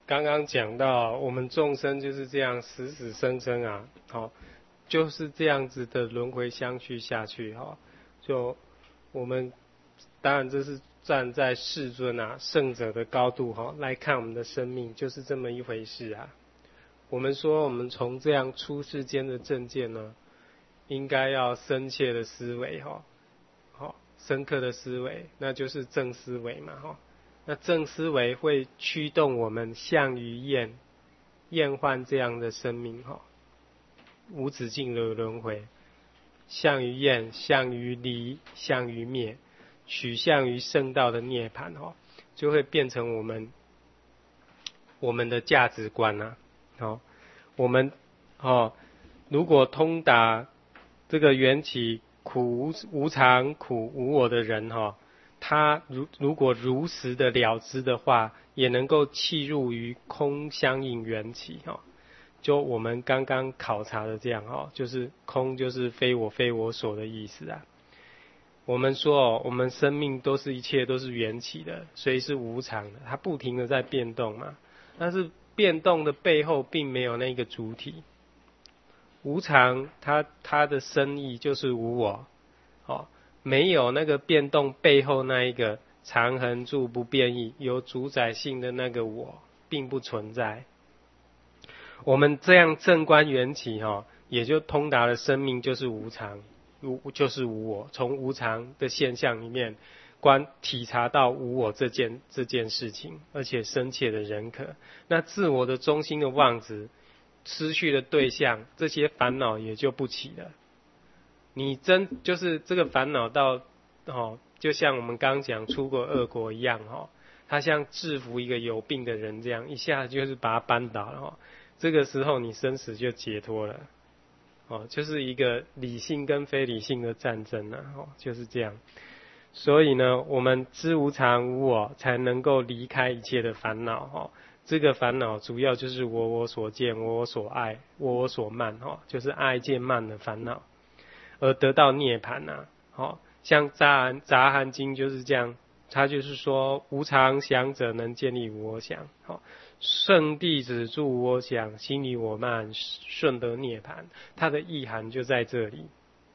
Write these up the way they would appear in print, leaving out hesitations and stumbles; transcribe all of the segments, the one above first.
刚刚讲到我们众生就是这样死死生生啊，就是这样子的轮回相续下去就我们当然这是站在世尊圣者的高度来看我们的生命，就是这么一回事啊。我们说我们从这样出世间的正见呢，应该要深切的思维深刻的思维，那就是正思维嘛那正思维会驱动我们向于厌患这样的生命无止境的轮回，向于厌，向于离，向于灭，取向于圣道的涅槃就会变成我们的价值观我们如果通达这个缘起苦无常、苦无我的人他如果如实的了知的话，也能够契入于空相应缘起就我们刚刚考察的这样就是空就是非我非我所的意思啊。我们说我们生命一切都是缘起的，所以是无常的，它不停的在变动嘛。但是变动的背后并没有那个主体。无常它的深意就是无我没有那个变动背后那一个常恒住不变异有主宰性的那个我并不存在。我们这样正观缘起也就通达了生命就是无常，就是无我，从无常的现象里面体察到无我这件事情，而且深切的认可。那自我的中心的妄执失去了对象，这些烦恼也就不起了。你就是这个烦恼到就像我们刚讲出国恶果一样它像制服一个有病的人这样，一下就是把他扳倒了这个时候你生死就解脱了就是一个理性跟非理性的战争就是这样。所以呢，我们知无常无我，才能够离开一切的烦恼这个烦恼主要就是我所见、我所爱、我所慢就是爱见慢的烦恼，而得到涅槃像杂含经就是这样，他就是说无常想者能建立无我想圣弟子住无我想，心离我慢，顺得涅槃。它的意涵就在这里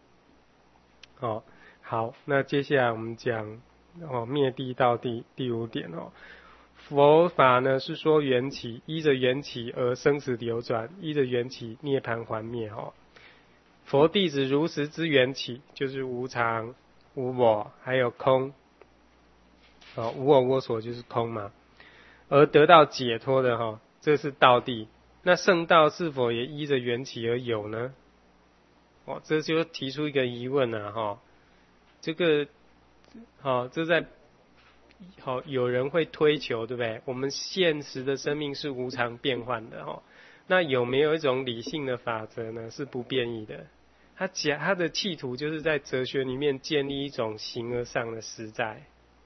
好，那接下来我们讲灭地道第5点佛法呢是说缘起，依着缘起而生死流转，依着缘起涅槃还灭佛弟子如实知缘起，就是无常、无我，还有空无我我所就是空嘛，而得到解脱的这是道地。那圣道是否也依着缘起而有呢？这就提出一个疑问这个这在有人会推求，对不对？我们现实的生命是无常变幻的那有没有一种理性的法则呢？是不变异的。他的企图就是在哲学里面建立一种形而上的实在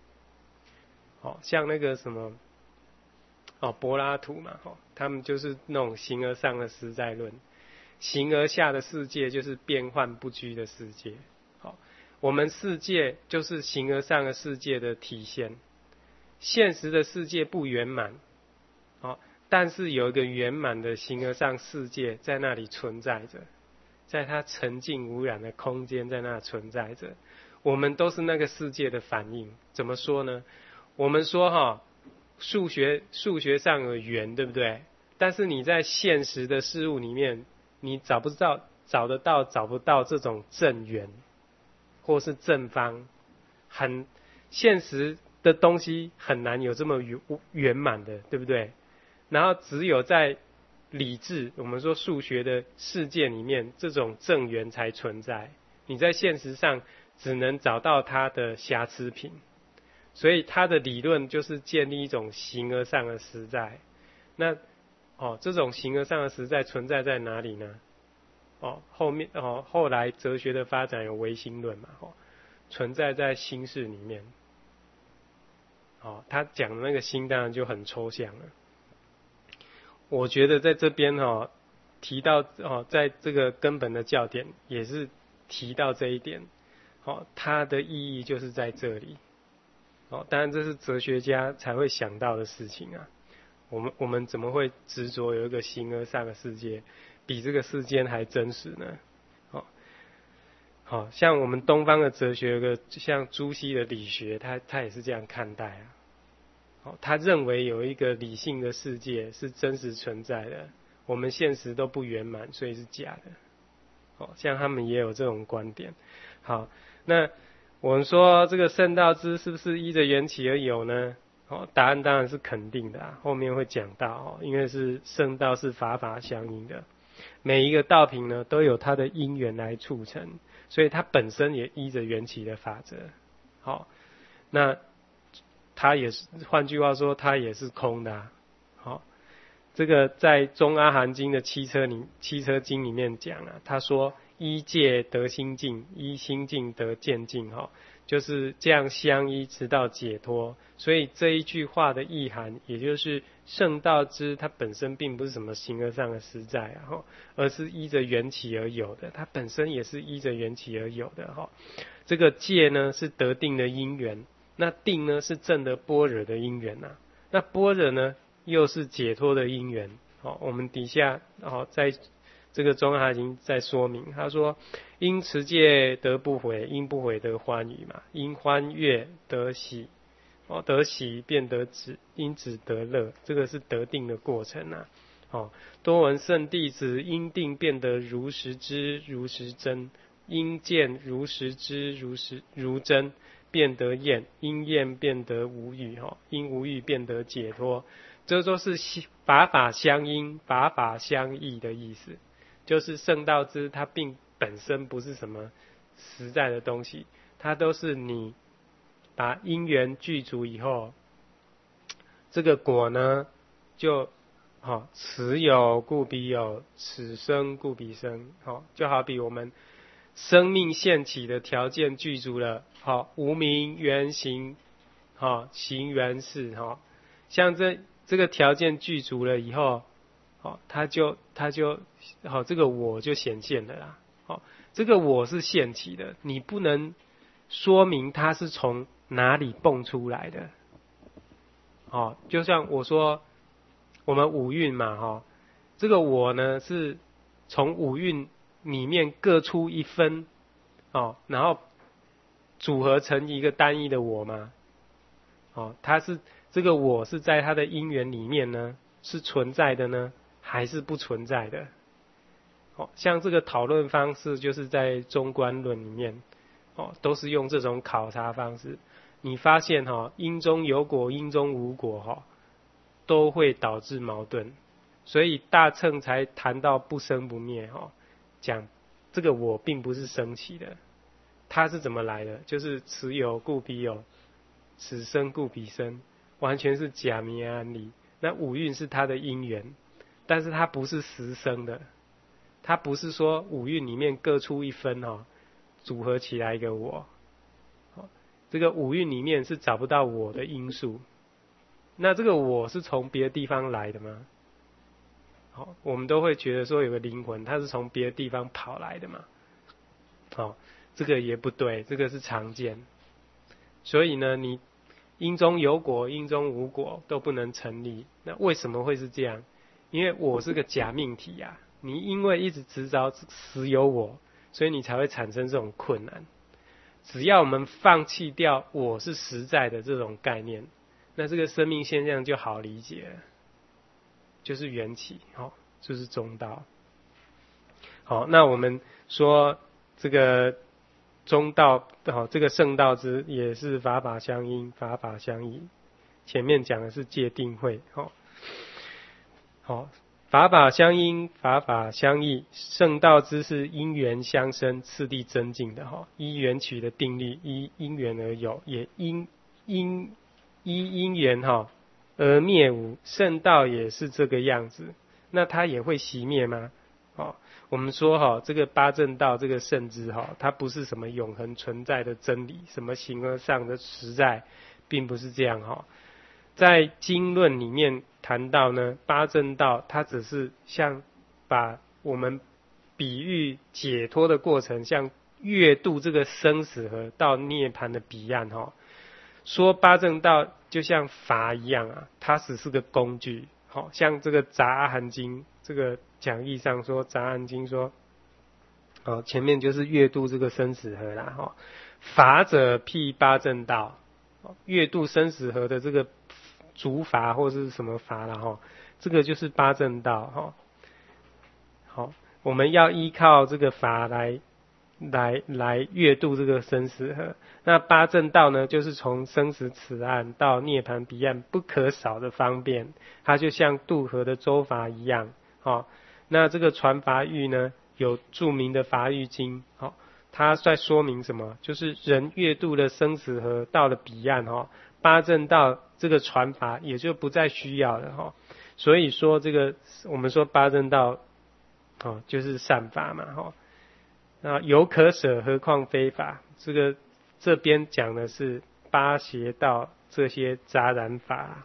像那个什么柏拉图嘛他们就是那种形而上的实在论，形而下的世界就是变幻不居的世界我们世界就是形而上的世界的体现。现实的世界不圆满但是有一个圆满的形而上世界在那里存在着，在它沉静无染的空间在那存在着，我们都是那个世界的反应。怎么说呢？我们说数学上有圆，对不对？但是你在现实的事物里面，你找不到这种正圆或是正方，现实的东西很难有这么圆满的，对不对？然后只有在理智，我们说数学的世界里面，这种正圆才存在。你在现实上只能找到它的瑕疵品，所以它的理论就是建立一种形而上的实在。那这种形而上的实在存在在哪里呢？后来哲学的发展有唯心论嘛存在在心识里面他讲的那个心当然就很抽象了。我觉得在这边提到在这个根本的教典也是提到这一点它的意义就是在这里当然这是哲学家才会想到的事情啊。 我们怎么会执着有一个形而上的世界，比这个世间还真实呢？好像我们东方的哲学有个像朱熹的理学，他也是这样看待啊。他认为有一个理性的世界是真实存在的，我们现实都不圆满，所以是假的。像他们也有这种观点。好，那我们说这个圣道之是不是依着缘起而有呢？答案当然是肯定的后面会讲到因为是圣道是法法相应的，每一个道品呢都有它的因缘来促成，所以它本身也依着缘起的法则。好，那它也是，换句话说，它也是空的好，这个在中阿含经的汽车经里面讲他说依戒得心净，依心净得见净就是这样相依直到解脱。所以这一句话的意涵，也就是圣道之它本身并不是什么形而上的实在而是依着缘起而有的，它本身也是依着缘起而有的这个戒呢是得定的因缘，那定呢是证得般若的因缘那般若呢又是解脱的因缘我们底下在这个中阿经在说明，他说因持戒得不悔，因不悔得欢愉嘛，因欢悦得喜得喜便得止，因止得乐，这个是得定的过程多闻圣弟子因定便得如实知如实真，因见如实知如真便得厌，因厌便得无欲因无欲便得解脱。这都是法法相应法法相异的意思，就是圣道之它并本身不是什么实在的东西，它都是你把因缘具足以后，这个果呢就此有故彼有，此生故彼生就好比我们生命现起的条件具足了无明缘行行缘事像这个条件具足了以后它就这个我就显现了啦这个我是现起的，你不能说明它是从哪里蹦出来的就像我说我们五蕴嘛这个我呢是从五蕴里面各出一分然后组合成一个单一的我嘛它是这个我是在它的因缘里面呢是存在的呢还是不存在的像这个讨论方式就是在中观论里面都是用这种考察方式，你发现因中有果因中无果都会导致矛盾，所以大乘才谈到不生不灭讲这个我并不是生起的，它是怎么来的，就是此有故彼有，此生故彼生，完全是假名安理。那五蕴是它的因缘，但是它不是实生的，它不是说五蕴里面各出一分组合起来一个我这个五蕴里面是找不到我的因素，那这个我是从别的地方来的吗？我们都会觉得说有个灵魂它是从别的地方跑来的嘛这个也不对，这个是常见。所以呢你因中有果因中无果都不能成立，那为什么会是这样？因为我是个假命题你因为一直执着实有我，所以你才会产生这种困难。只要我们放弃掉我是实在的这种概念，那这个生命现象就好理解了，就是缘起就是中道。好，那我们说这个中道这个圣道之也是法法相应法法相异，前面讲的是戒定慧法法相应法法相异，圣道之是因缘相生次第增进的依缘起的定律，依因缘而有，也依因缘而灭无。圣道也是这个样子，那它也会熄灭吗？我们说这个八正道这个圣知它不是什么永恒存在的真理，什么形而上的实在，并不是这样在经论里面谈到呢，八正道它只是像把我们比喻解脱的过程，像越渡这个生死河到涅槃的彼岸说八正道就像法一样它只是个工具， 好，像这个《杂阿含经》这个讲义上说，《杂阿含经》说，前面就是越度这个生死河啦，法者辟八正道，越度生死河的这个足法或是什么法啦，这个就是八正道，好，我们要依靠这个法来越度这个生死河。那八正道呢，就是从生死此岸到涅槃彼岸不可少的方便，它就像渡河的舟筏一样。那这个传法喻呢，有著名的法喻经，它在说明什么？就是人越度了生死河，到了彼岸，八正道这个传法也就不再需要了。所以说这个我们说八正道，就是善法嘛。那有可舍，何况非法？这边讲的是八邪道这些杂染法，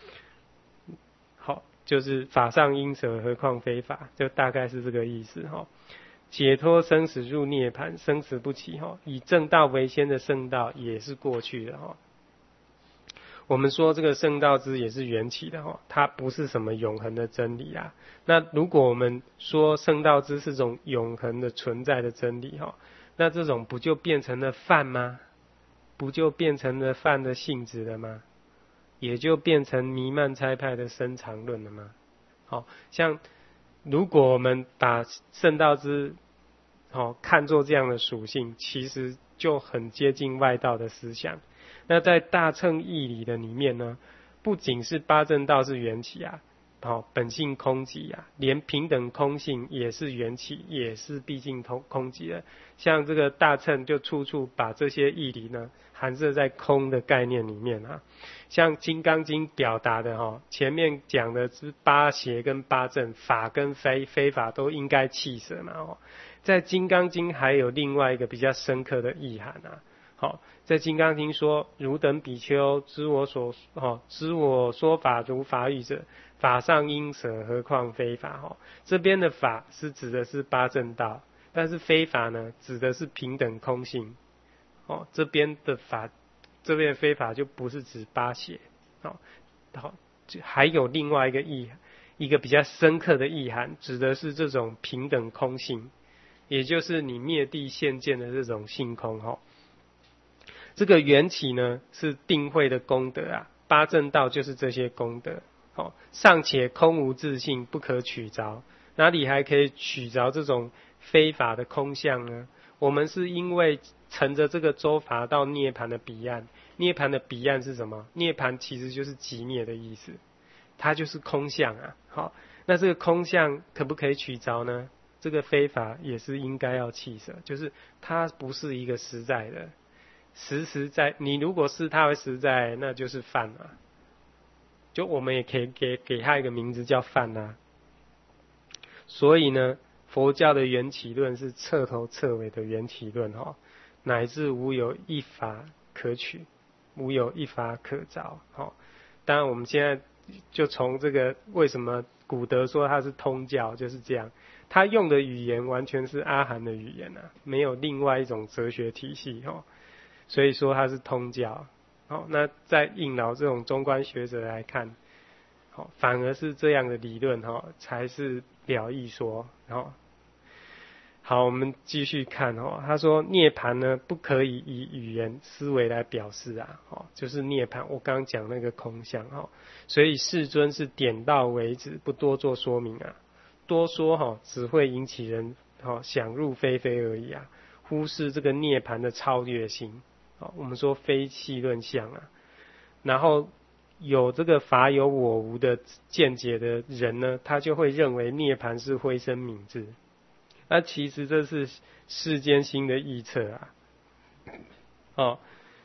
好，就是法上应舍，何况非法，就大概是这个意思。解脱生死入涅槃，生死不起，以正道为先的圣道也是过去的。我们说这个圣道之也是缘起的，它不是什么永恒的真理啊。那如果我们说圣道之是种永恒的存在的真理，那这种不就变成了泛吗？不就变成了泛的性质了吗？也就变成弥漫差派的生常论了吗？像如果我们把圣道之看作这样的属性，其实就很接近外道的思想。那在大乘义理的里面呢，不仅是八正道是缘起啊，本性空寂啊，连平等空性也是缘起，也是毕竟空寂的。像这个大乘就处处把这些义理呢含摄在空的概念里面啊。像《金刚经》表达的前面讲的是八邪跟八正，法跟非法都应该弃舍嘛。在《金刚经》还有另外一个比较深刻的意涵啊。在《金刚经》说，汝等比丘，知我说法如法语者，法上应舍，何况非法。这边的法是指的是八正道，但是非法呢，指的是平等空性。这边的非法就不是指八邪。还有另外一个比较深刻的意涵，指的是这种平等空性，也就是你灭地现见的这种性空。这个缘起呢是定慧的功德啊，八正道就是这些功德。尚且空无自性，不可取着，哪里还可以取着这种非法的空相呢？我们是因为乘着这个舟筏到涅槃的彼岸，涅槃的彼岸是什么？涅槃其实就是寂灭的意思，它就是空相啊。那这个空相可不可以取着呢？这个非法也是应该要弃舍，就是它不是一个实在的。实在，你如果视它为实在，那就是泛啊。就我们也可以给它一个名字叫泛啊。所以呢，佛教的缘起论是彻头彻尾的缘起论，乃至无有一法可取，无有一法可着。当然我们现在就从这个为什么古德说它是通教，就是这样。他用的语言完全是阿含的语言啊，没有另外一种哲学体系。所以说它是通教。那在应老这种中观学者来看，反而是这样的理论才是了义说。好，我们继续看他说涅槃呢不可以以语言思维来表示啊，就是涅槃我刚刚讲那个空相。所以世尊是点到为止，不多做说明啊，多说只会引起人想入非非而已啊，忽视这个涅槃的超越性。我们说非气论相啊，然后有这个法有我无的见解的人呢，他就会认为涅槃是灰身泯智。那其实这是世间心的臆测啊。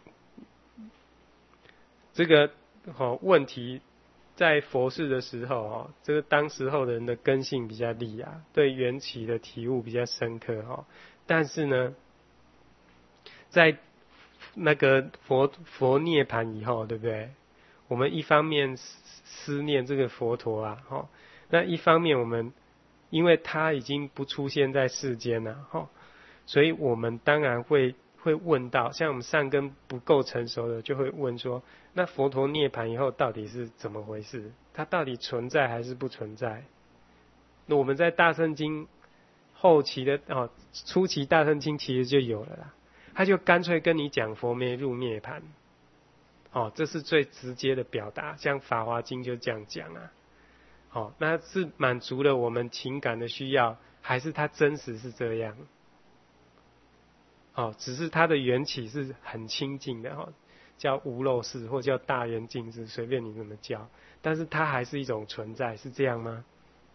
这个问题在佛世的时候这个当时候的人的根性比较利啊，对缘起的体悟比较深刻但是呢，在那个佛涅槃以后，对不对？我们一方面思念这个佛陀啊，那一方面我们因为他已经不出现在世间了，所以我们当然会问到，像我们善根不够成熟的，就会问说，那佛陀涅槃以后到底是怎么回事？ 它到底存在还是不存在？那我们在大乘经后期的初期大乘经其实就有了啦，他就干脆跟你讲佛没入涅槃，这是最直接的表达，像法华经就这样讲啊，那是满足了我们情感的需要，还是它真实是这样？只是它的缘起是很清净的叫无漏世或叫大圆净智，随便你怎么叫，但是它还是一种存在，是这样吗？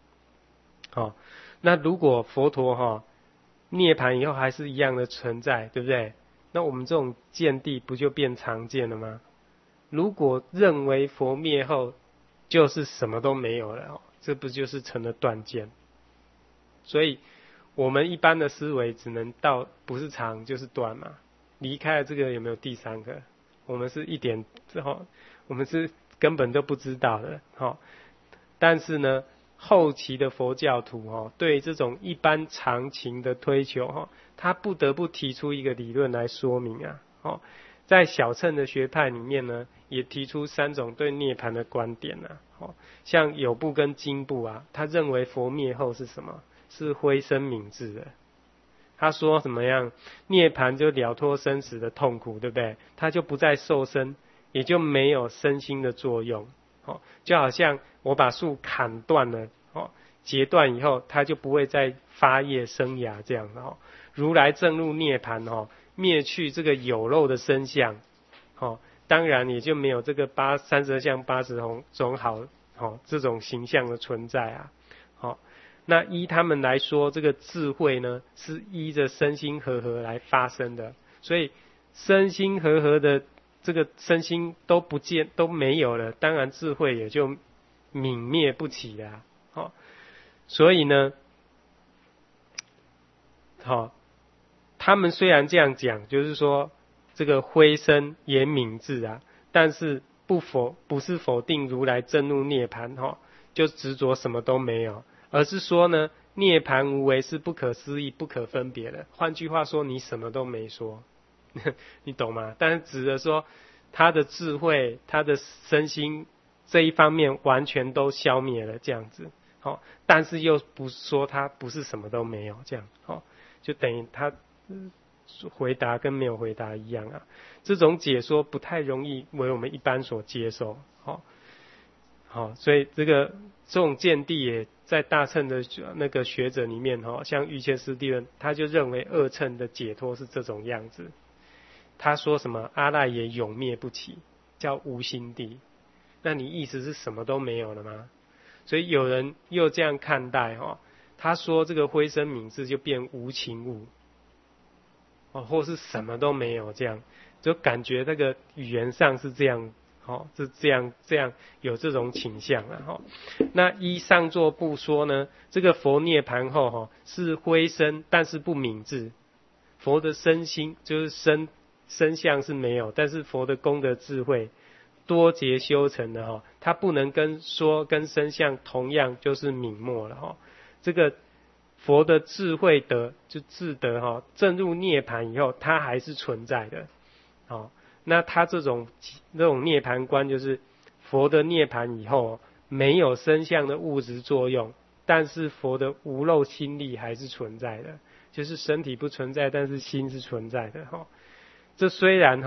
那如果佛陀涅槃以后还是一样的存在，对不对？那我们这种见地不就变常见了吗？如果认为佛灭后就是什么都没有了，这不就是成了断见？所以我们一般的思维只能到不是常就是断嘛，离开了这个有没有第三个？我们是一点我们是根本都不知道的但是呢，后期的佛教徒对这种一般常情的推求他不得不提出一个理论来说明在小乘的学派里面呢，也提出3种对涅槃的观点像有部跟经部他认为佛灭后是什么？是灰身泯智的。他说怎么样？涅槃就了脱生死的痛苦，对不对？他就不再受身，也就没有身心的作用就好像我把树砍断了截断以后，它就不会再发叶生芽这样的如来证入涅槃灭去这个有漏的身相当然也就没有这个32相80种好这种形象的存在那依他们来说，这个智慧呢是依着身心和合来发生的，所以身心和合的这个身心都不见都没有了，当然智慧也就泯灭不起了所以呢他们虽然这样讲，就是说这个灰身也泯智但是不是否定如来证入涅槃就执着什么都没有，而是说呢，涅槃无为是不可思议、不可分别的。换句话说，你什么都没说，你懂吗？但是指的说，他的智慧、他的身心这一方面完全都消灭了，这样子。但是又不说他不是什么都没有，这样就等于他回答跟没有回答一样这种解说不太容易为我们一般所接受所以这种见地也在大乘的那个学者里面像瑜伽师地论，他就认为二乘的解脱是这种样子。他说什么阿赖耶永灭不起，叫无心地。那你意思是什么都没有了吗？所以有人又这样看待他说这个灰身泯智就变无情物或是什么都没有，这样就感觉那个语言上是这样是这样有这种倾向那依上座部说呢，这个佛涅槃后是灰身，但是不泯智。佛的身心就是身相是没有，但是佛的功德智慧多劫修成的它不能跟身相同样就是泯没了这个佛的智慧德就智德证入涅槃以后，它还是存在的那他这种涅槃观就是佛的涅槃以后没有身相的物质作用，但是佛的无漏心力还是存在的，就是身体不存在，但是心是存在的这虽然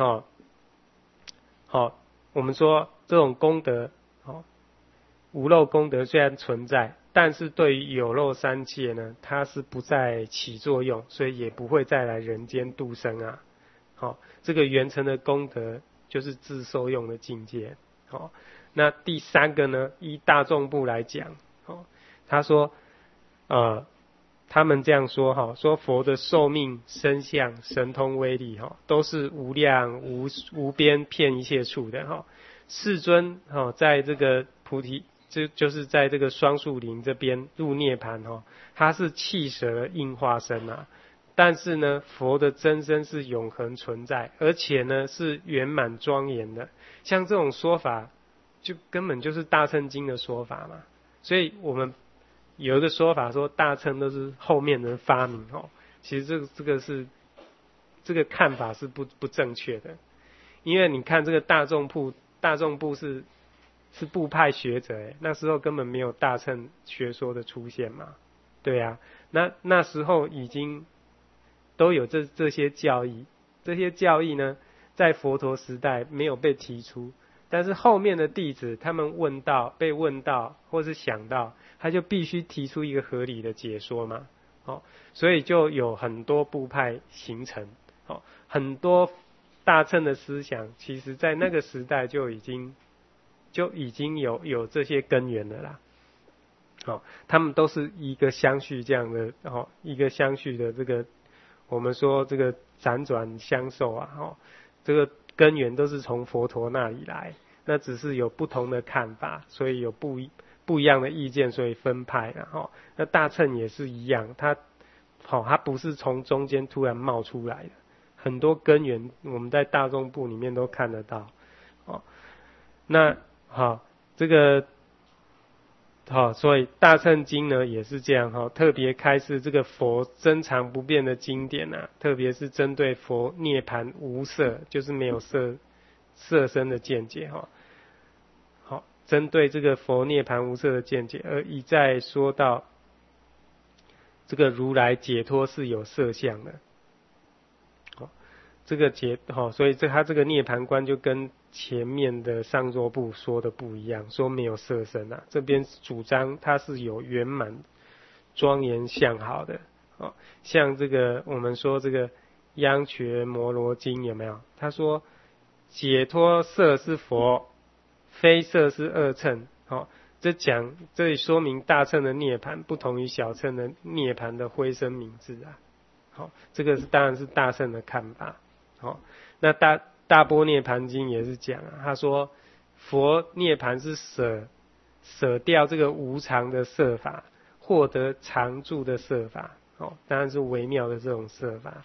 我们说这种功德无漏功德虽然存在，但是对于有漏三界呢，它是不再起作用，所以也不会再来人间度生这个圆成的功德就是自受用的境界那第三个呢，依大众部来讲他说他们这样说说佛的寿命、身相、神通威力都是无量无边遍一切处的世尊在这个菩提就是在这个双树林这边入涅槃他是气舍的应化身但是呢，佛的真身是永恒存在，而且呢是圆满庄严的。像这种说法，就根本就是大乘经的说法嘛。所以我们有一个说法说大乘都是后面的发明其实这个看法是不正确的，因为你看这个大众部是是部派学者那时候根本没有大乘学说的出现嘛，对啊，那时候已经都有这些教义，这些教义呢，在佛陀时代没有被提出，但是后面的弟子他们被问到或是想到，他就必须提出一个合理的解说嘛，所以就有很多部派形成，很多大乘的思想，其实在那个时代就已经有这些根源了啦。他们都是一个相续这样的，一个相续的这个，我们说这个辗转相受啊，这个根源都是从佛陀那里来，那只是有不同的看法，所以有不一样的意见，所以分派了那大乘也是一样，它不是从中间突然冒出来的，很多根源我们在大众部里面都看得到。那这个所以大乘经呢也是这样特别开示这个佛真常不变的经典特别是针对佛涅槃无色，就是没有色身的见解针对这个佛涅槃无色的见解，而一再说到这个如来解脱是有色相的。这个所以他这个涅槃观就跟前面的上座部说的不一样，说没有色身这边主张它是有圆满庄严相好的像这个我们说这个央觉摩罗经有没有？他说解脱色是佛，非色是二乘这里说明大乘的涅槃不同于小乘的涅槃的灰身明智这个当然是大乘的看法那大般涅槃经也是讲他说佛涅槃是舍掉这个无常的色法，获得常住的色法当然是微妙的这种色法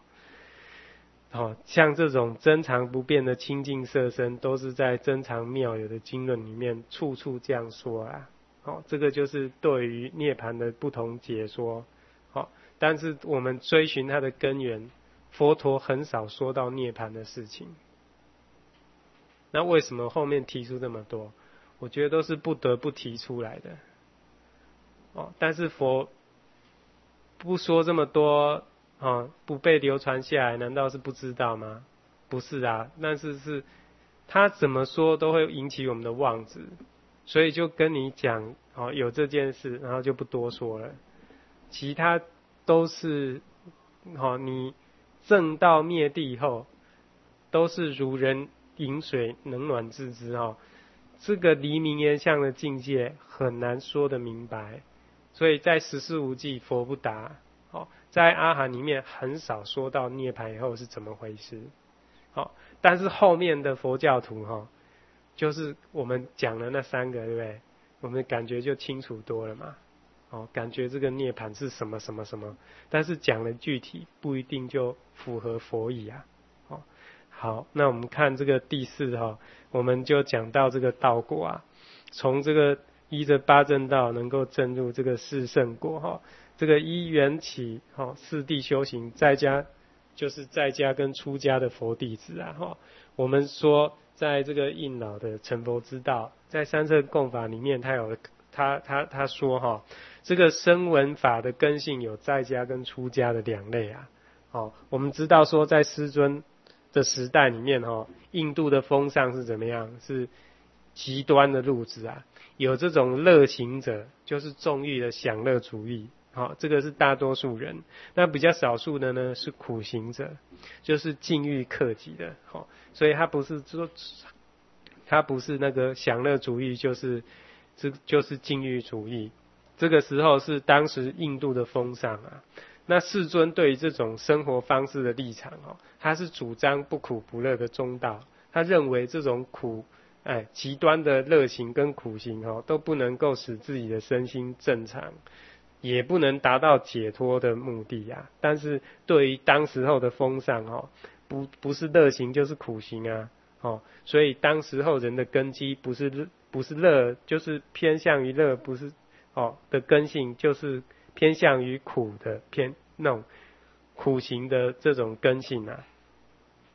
像这种真常不变的清净色身，都是在真常妙有的经论里面处处这样说这个就是对于涅槃的不同解说但是我们追寻它的根源，佛陀很少说到涅槃的事情。那为什么后面提出这么多？我觉得都是不得不提出来的但是佛不说这么多不被流传下来，难道是不知道吗？不是但是他怎么说都会引起我们的妄执，所以就跟你讲有这件事，然后就不多说了。其他都是你证道灭地以后，都是如人饮水，冷暖自知这个离明言相的境界很难说得明白，所以在十四无记佛不答在阿含里面很少说到涅槃以后是怎么回事但是后面的佛教徒就是我们讲的那三个，对不对？我们感觉就清楚多了嘛感觉这个涅槃是什么什么什么，但是讲的具体不一定就符合佛意好，那我们看这个第四我们就讲到这个道果从这个依着八正道能够证入这个四圣果这个依缘起四谛修行，在家就是在家跟出家的佛弟子我们说在这个应老的成佛之道，在三乘共法里面，他说这个声闻法的根性有在家跟出家的两类我们知道说在师尊的时代里面印度的风尚是怎么样？是极端的路子有这种乐行者，就是纵欲的享乐主义这个是大多数人。那比较少数的呢是苦行者，就是禁欲克己的所以他不是那个享乐主义，就是禁欲主义。这个时候是当时印度的风尚那世尊对于这种生活方式的立场他是主张不苦不乐的中道。他认为这种极端的乐行跟苦行都不能够使自己的身心正常，也不能达到解脱的目的但是对于当时候的风尚不是乐行就是苦行所以当时候人的根基不是乐，就是偏向于乐，不是的根性就是偏向于苦的那种苦行的这种根性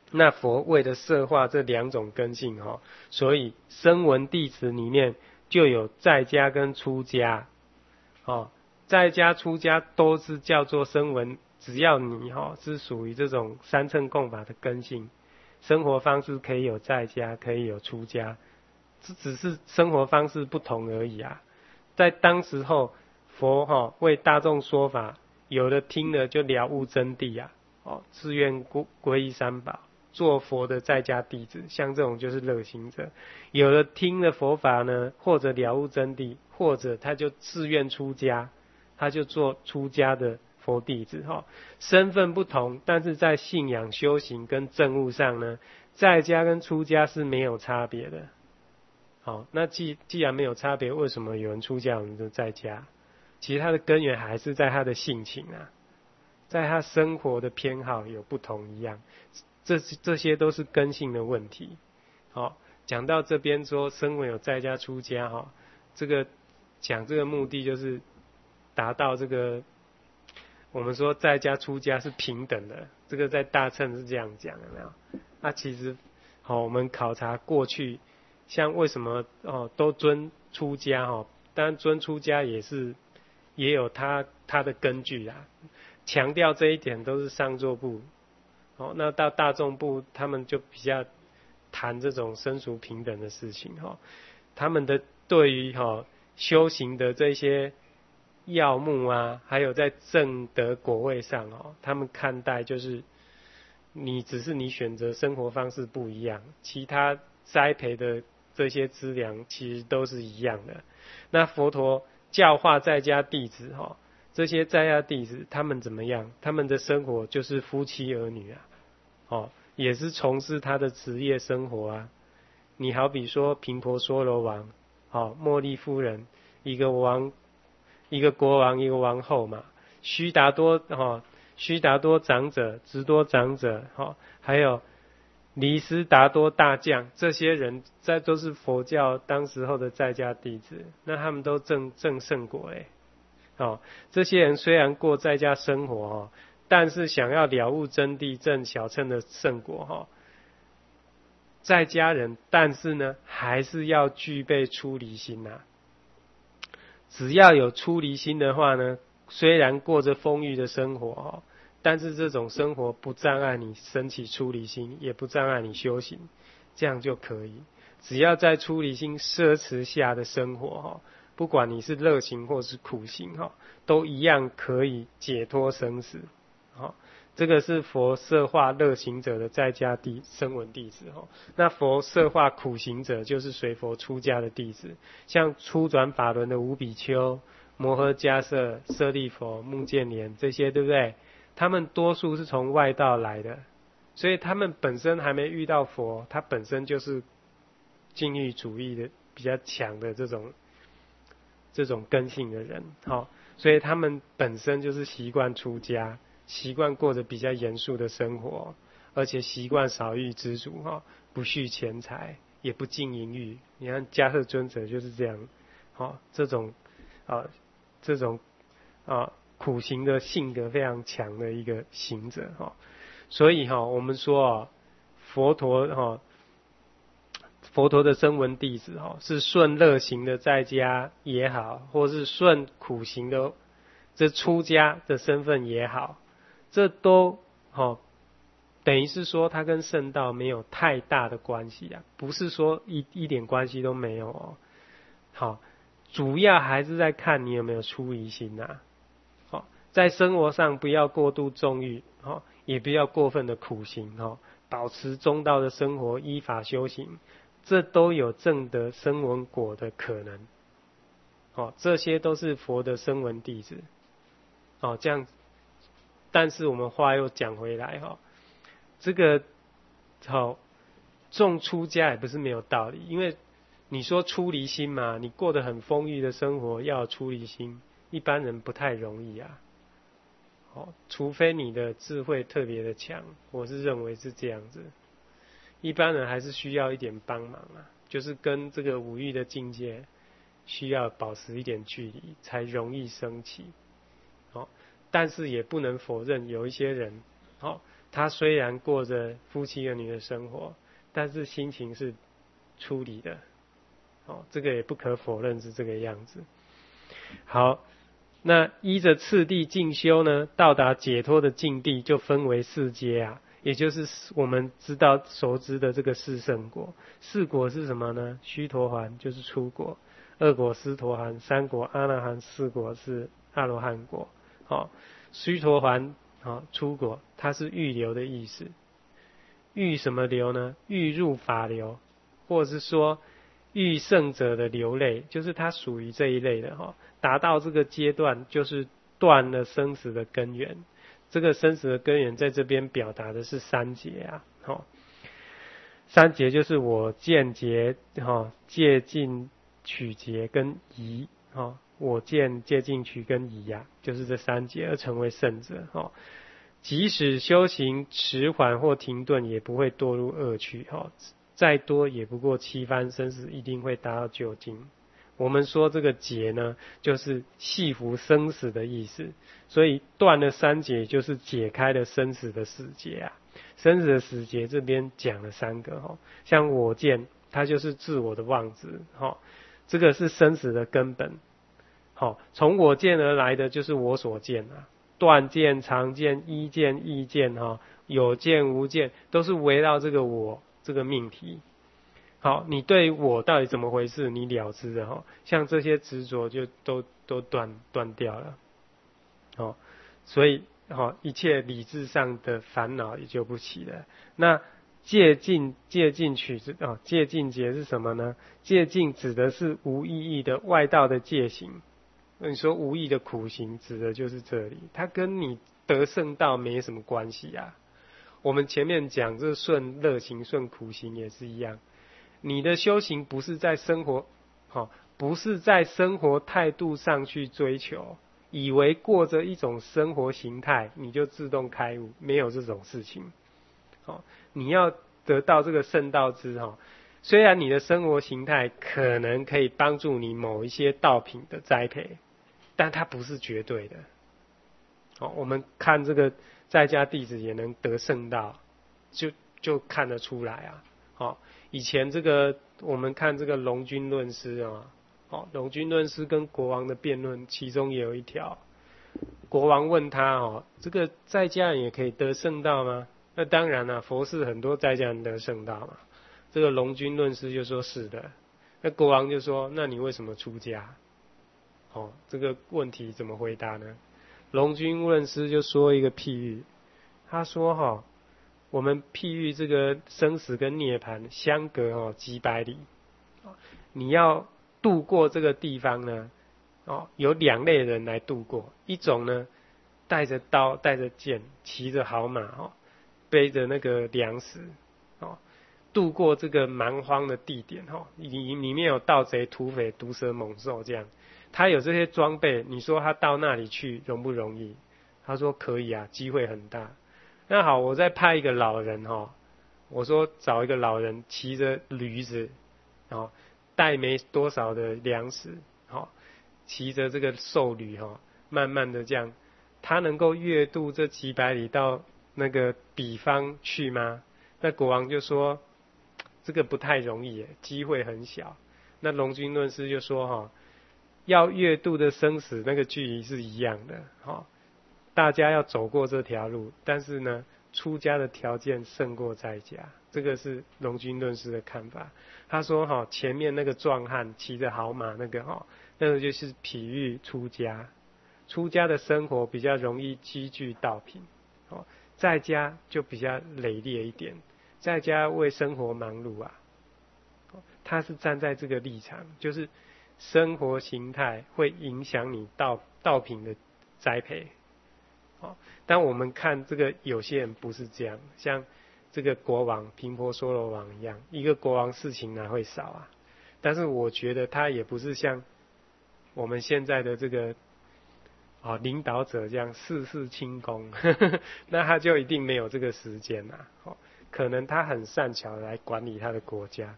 那佛为了摄化这两种根性所以声闻弟子里面就有在家跟出家在家出家都是叫做声闻，只要你是属于这种三乘供法的根性，生活方式可以有在家，可以有出家，这只是生活方式不同而已啊。在当时候佛为大众说法，有的听了就了悟真谛啊，自愿皈依三宝，做佛的在家弟子，像这种就是乐行者。有的听了佛法呢，或者了悟真谛，或者他就自愿出家，他就做出家的佛弟子身份不同，但是在信仰修行跟证悟上呢，在家跟出家是没有差别的。那既然没有差别，为什么有人出家，有人就在家？其实他的根源还是在他的性情啊，在他生活的偏好有不同一样，这些都是根性的问题。讲到这边说声闻有在家出家这个讲这个目的就是达到这个我们说在家出家是平等的，这个在大乘是这样讲有没有？其实我们考察过去，像为什么都尊出家当然尊出家也有他的根据啦，强调这一点都是上座部那到大众部他们就比较谈这种生俗平等的事情他们的对于修行的这些要目啊，还有在正德果位上他们看待就是只是你选择生活方式不一样，其他栽培的这些资粮其实都是一样的。那佛陀教化在家弟子这些在家弟子他们怎么样？他们的生活就是夫妻儿女也是从事他的职业生活啊。你好比说频婆娑罗王茉莉夫人，一个国王一个王后嘛，须达多长者、直多长者还有离斯达多大将，这些人都是佛教当时候的在家弟子，那他们都证圣果这些人虽然过在家生活但是想要了悟真谛证小乘的圣果在家人，但是呢还是要具备出离心只要有出离心的话呢，虽然过着丰裕的生活但是这种生活不障碍你升起出离心，也不障碍你修行，这样就可以。只要在出离心摄持下的生活不管你是乐行或是苦行都一样可以解脱生死这个是佛摄化乐行者的在家声闻弟子那佛摄化苦行者就是随佛出家的弟子，像初转法轮的五比丘、摩诃迦叶、舍利佛、目犍连这些，对不对？他们多数是从外道来的，所以他们本身还没遇到佛，他本身就是禁欲主义的比较强的这种根性的人所以他们本身就是习惯出家，习惯过着比较严肃的生活，而且习惯少欲知足不蓄钱财，也不禁淫欲。你看迦叶尊者就是这样这种苦行的性格非常强的一个行者所以我们说佛陀的声闻弟子是顺乐行的在家也好，或是顺苦行的这出家的身份也好，这都等于是说他跟圣道没有太大的关系不是说一点关系都没有主要还是在看你有没有出离心在生活上不要过度纵欲也不要过分的苦行保持中道的生活，依法修行，这都有证得声闻果的可能这些都是佛的声闻弟子这样。但是我们话又讲回来这个重出家也不是没有道理，因为你说出离心嘛，你过得很丰裕的生活要有出离心，一般人不太容易除非你的智慧特别的强，我是认为是这样子，一般人还是需要一点帮忙就是跟这个五欲的境界需要保持一点距离才容易升起但是也不能否认有一些人他虽然过着夫妻儿女的生活，但是心情是出离的。这个也不可否认是这个样子。好，那依着次第进修呢，到达解脱的境地就分为4阶啊，也就是我们熟知的这个4圣果。4果是什么呢？须陀洹就是初果，2果斯陀含，3果阿那含，4果是阿罗汉果。须陀洹初果，它是欲流的意思。欲什么流呢？欲入法流，或者是说欲圣者的流类，就是它属于这一类的。达到这个阶段，就是断了生死的根源。这个生死的根源在这边表达的是3劫啊。3劫就是我见劫、戒禁取劫跟疑。我见、戒禁取跟疑啊，就是这3劫而成为圣者。即使修行迟缓或停顿，也不会堕入恶趣。再多也不过7番生死，一定会达到究竟。我们说这个劫呢，就是系服生死的意思，所以断了3劫，就是解开了生死的死结啊。生死的死结这边讲了3个，像我见，它就是自我的妄执，这个是生死的根本。从我见而来的就是我所见啊，断见、常见、依见、意见，有见无见，都是围绕这个我这个命题。好，你对我到底怎么回事，你了知的像这些执着就都断掉了。所以一切理智上的烦恼也就不起了。那戒禁取戒禁劫是什么呢？戒禁指的是无意义的外道的戒行。你说无意的苦行，指的就是这里，它跟你得圣道没什么关系啊。我们前面讲这顺乐行、顺苦行也是一样。你的修行不是在生活，不是在生活态度上去追求，以为过着一种生活形态你就自动开悟，没有这种事情。你要得到这个圣道之，虽然你的生活形态可能可以帮助你某一些道品的栽培，但它不是绝对的。我们看这个在家弟子也能得圣道，就看得出来啊。以前这个我们看这个龙君论师龙君论师跟国王的辩论，其中也有一条，国王问他这个在家人也可以得圣道吗？那当然了，佛事很多在家人得圣道嘛。这个龙君论师就说是的。那国王就说，那你为什么出家？这个问题怎么回答呢？龙君论师就说一个譬喻，他说我们譬喻这个生死跟涅槃相隔几百里，你要渡过这个地方呢，有2类人来渡过。一种呢，带着刀带着剑，骑着好马，背着那个粮食，渡过这个蛮荒的地点，里面有盗贼、土匪、毒蛇、猛兽这样。他有这些装备，你说他到那里去容不容易？他说可以啊，机会很大。那好，我再派一个老人我说找一个老人骑着驴子，带没多少的粮食，骑着这个兽驴慢慢的这样，他能够越渡这几百里到那个彼方去吗？那国王就说这个不太容易，机会很小。那龙君论师就说要越渡的生死那个距离是一样的，大家要走过这条路，但是呢，出家的条件胜过在家，这个是龙君论师的看法。他说前面那个壮汉骑着好马那个就是譬喻出家，出家的生活比较容易积聚道品，在家就比较累劣一点，在家为生活忙碌啊。他是站在这个立场，就是生活形态会影响你道品的栽培。但我们看这个有些人不是这样，像这个国王频婆娑罗王一样，一个国王事情哪会少啊？但是我觉得他也不是像我们现在的这个领导者这样事事轻功那他就一定没有这个时间啦。可能他很善巧来管理他的国家。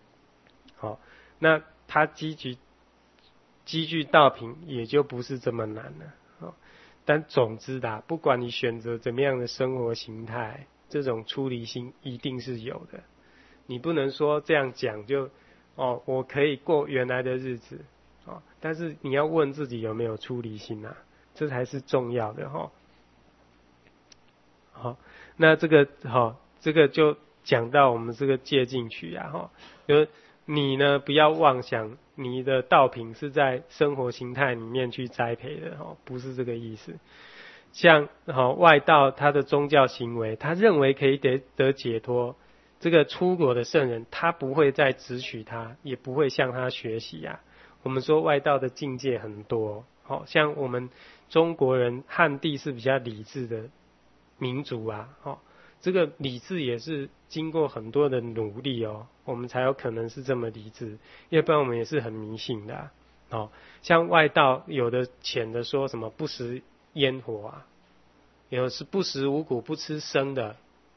那他积聚道品也就不是这么难了。 但总之的，不管你选择怎么样的生活形态，这种出离心一定是有的。你不能说这样讲就我可以过原来的日子但是你要问自己有没有出离心啊，这才是重要的好，那这个就讲到我们这个戒禁取啊就是你呢不要妄想你的道品是在生活形态里面去栽培的不是这个意思。像外道他的宗教行为，他认为可以得解脱，这个出国的圣人他不会再指取他，也不会向他学习啊。我们说外道的境界很多像我们中国人汉地是比较理智的民族啊这个理智也是经过很多的努力我们才有可能是这么理智，要不然我们也是很迷信的像外道有的浅的说什么不食烟火啊，有是不食五谷不吃生的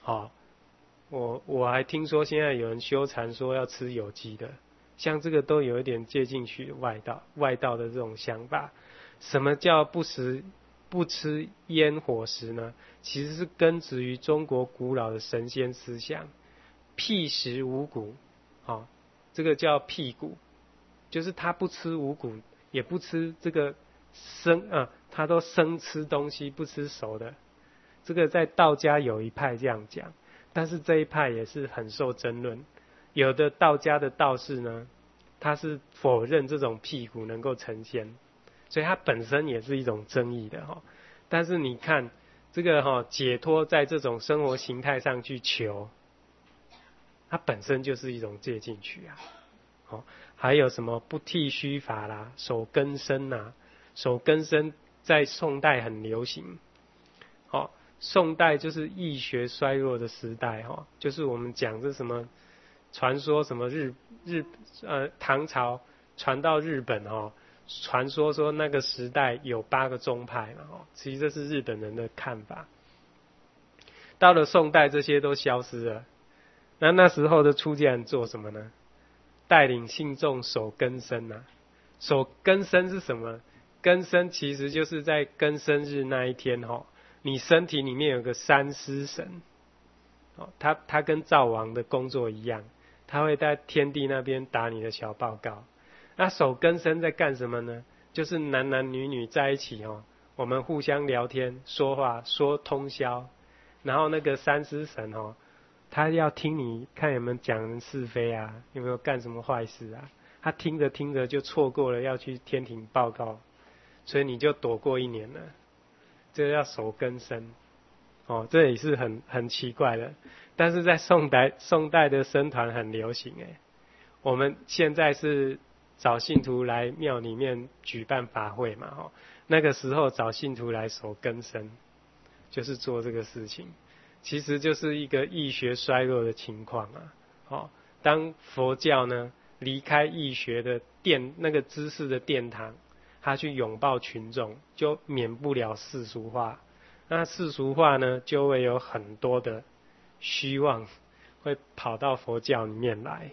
我还听说现在有人修禅说要吃有机的，像这个都有一点接近去外道的这种想法。什么叫不吃烟火食呢？其实是根植于中国古老的神仙思想，辟食五谷这个叫辟谷，就是他不吃五谷，也不吃这个他都生吃东西，不吃熟的。这个在道家有一派这样讲，但是这一派也是很受争论。有的道家的道士呢，他是否认这种辟谷能够成仙，所以它本身也是一种争议的但是你看这个解脱在这种生活形态上去求，它本身就是一种戒禁取啊还有什么不剃须发啦，守根身啦，守根身在宋代很流行宋代就是易学衰弱的时代就是我们讲这什么传说什么唐朝传到日本传说说那个时代有8个宗派其实这是日本人的看法。到了宋代这些都消失了，那时候的出家人做什么呢？带领信众守根身守根身是什么？根身其实就是在根生日那一天你身体里面有个三尸神他跟灶王的工作一样，他会在天地那边打你的小报告。那守根身在干什么呢？就是男男女女在一起我们互相聊天说话说通宵，然后那个三尸神他要听你看有没有讲人是非啊，有没有干什么坏事啊，他听着听着就错过了要去天庭报告，所以你就躲过1年了。这个叫守根身这也是很奇怪的。但是在宋代的僧团很流行我们现在是找信徒来庙里面举办法会嘛那个时候找信徒来守根身，就是做这个事情，其实就是一个易学衰弱的情况当佛教呢离开易学的那个知识的殿堂，他去拥抱群众，就免不了世俗化。那世俗化呢，就会有很多的虚妄会跑到佛教里面来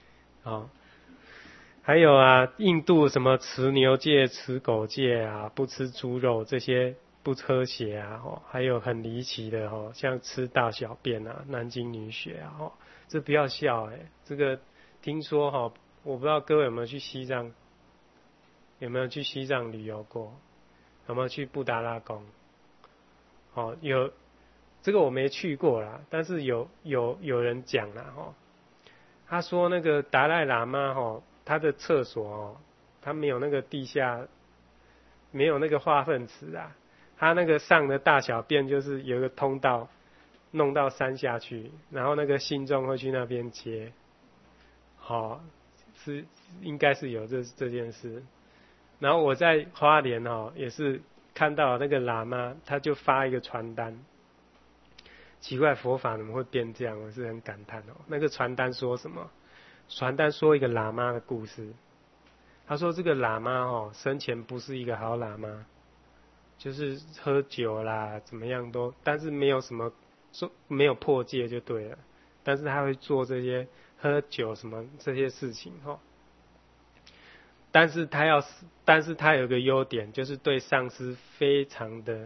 还有印度什么持牛戒、持狗戒不吃猪肉，这些不喝血还有很离奇的像吃大小便南京女血这不要笑这个听说我不知道各位有没有去西藏旅游过，有没有去布达拉宫有这个我没去过啦，但是有人讲啦他说那个达赖喇嘛他的厕所他没有那个地下没有那个化粪池他那个上的大小便就是有一个通道弄到山下去，然后那个信众会去那边接是应该是有这件事。然后我在花莲也是看到那个喇嘛，他就发一个传单，奇怪佛法怎么会变这样，我是很感叹那个传单说什么？传单说一个喇嘛的故事，他说这个喇嘛生前不是一个好喇嘛，就是喝酒啦怎么样都，但是没有什么没有破戒就对了，但是他会做这些喝酒什么这些事情但是他有个优点，就是对上师非常的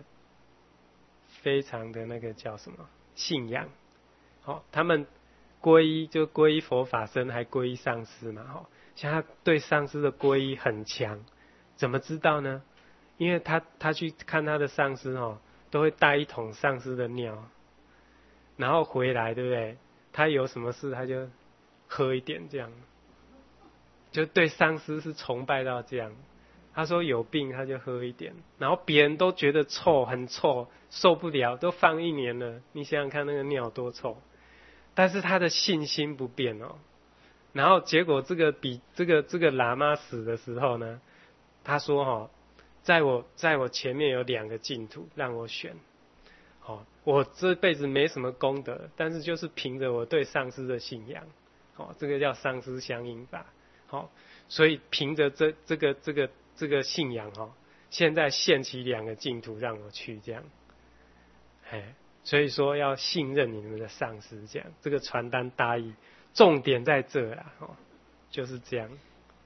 那个叫什么信仰。好，他们皈依佛法僧，还皈依上师嘛。好，像他对上师的皈依很强，怎么知道呢？因为他去看他的上师都会带一桶上师的尿，然后回来，对不对？他有什么事他就喝一点，这样，就对上师是崇拜到这样。他说有病他就喝一点，然后别人都觉得臭，很臭，受不了，都放1年了，你想想看那个尿多臭。但是他的信心不变然后结果这个喇嘛死的时候呢，他说在我前面有2个净土让我选，我这辈子没什么功德，但是就是凭着我对上师的信仰，这个叫上师相应法，所以凭着这个信仰现在现起2个净土让我去这样，所以说要信任你们的上师这样，这个传单大意重点在这啦，就是这样，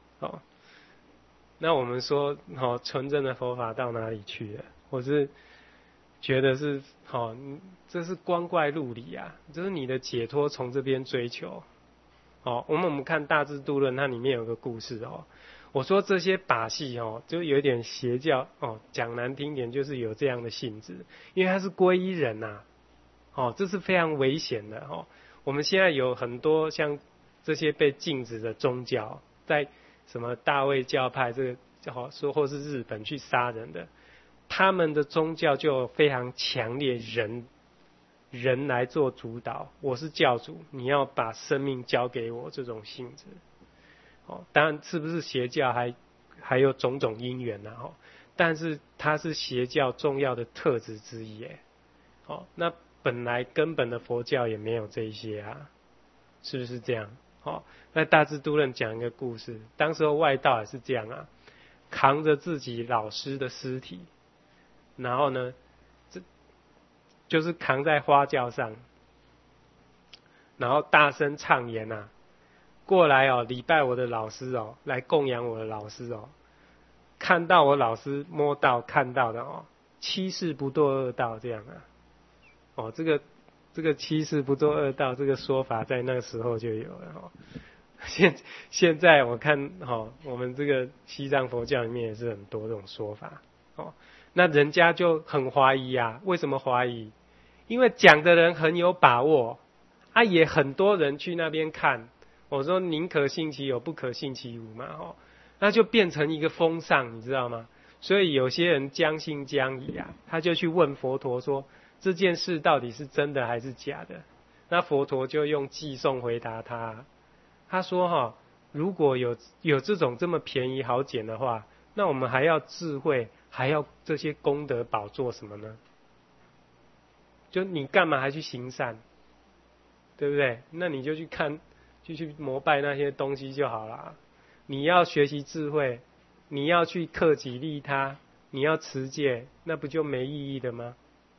那我们说纯正的佛法到哪里去了？我是觉得是这是光怪陆离啊，就是你的解脱从这边追求。我们看大智度论，它里面有个故事我说这些把戏就有点邪教讲难听点就是有这样的性质，因为他是皈依人呐，这是非常危险的我们现在有很多像这些被禁止的宗教，在什么大卫教派这个说或是日本去杀人的，他们的宗教就非常强烈人来做主导，我是教主，你要把生命交给我这种性质。当然是不是邪教还有种种因缘但是它是邪教重要的特质之一那本来根本的佛教也没有这一些啊，是不是这样？那大智度论讲一个故事，当时候外道也是这样啊，扛着自己老师的尸体，然后呢就是扛在花轿上，然后大声唱言啊，过来礼拜我的老师来供养我的老师看到我老师摸到看到的七世不堕恶道这样啊这个七世不堕恶道这个说法在那个时候就有了现在我看我们这个西藏佛教里面也是很多这种说法那人家就很怀疑啊，为什么怀疑？因为讲的人很有把握也很多人去那边看，我说宁可信其有不可信其无嘛那就变成一个风尚，你知道吗？所以有些人将信将疑啊，他就去问佛陀说这件事到底是真的还是假的？那佛陀就用偈颂回答他说如果有这种这么便宜好捡的话，那我们还要智慧，还要这些功德宝做什么呢？就你干嘛还去行善，对不对？那你就去看，就去膜拜那些东西就好了。你要学习智慧，你要去克己利他，你要持戒，那不就没意义的吗？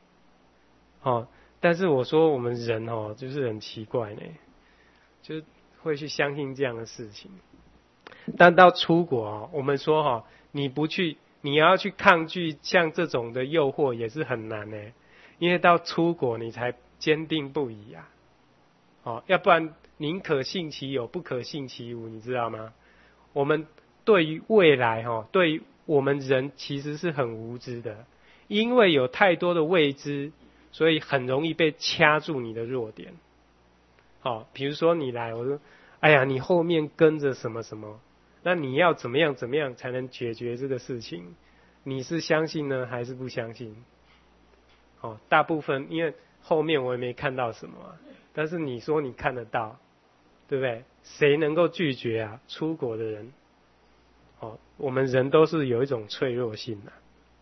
但是我说我们人就是很奇怪呢，就是会去相信这样的事情。但到出国我们说你不去，你要去抗拒像这种的诱惑也是很难呢，因为到出国你才坚定不移啊，要不然宁可信其有，不可信其无，你知道吗？我们对于未来对于我们人其实是很无知的，因为有太多的未知，所以很容易被掐住你的弱点。比如说你来，我说哎呀你后面跟着什么什么，那你要怎么样才能解决这个事情？你是相信呢还是不相信？大部分因为后面我也没看到什么但是你说你看得到，对不对？谁能够拒绝啊？出国的人我们人都是有一种脆弱性的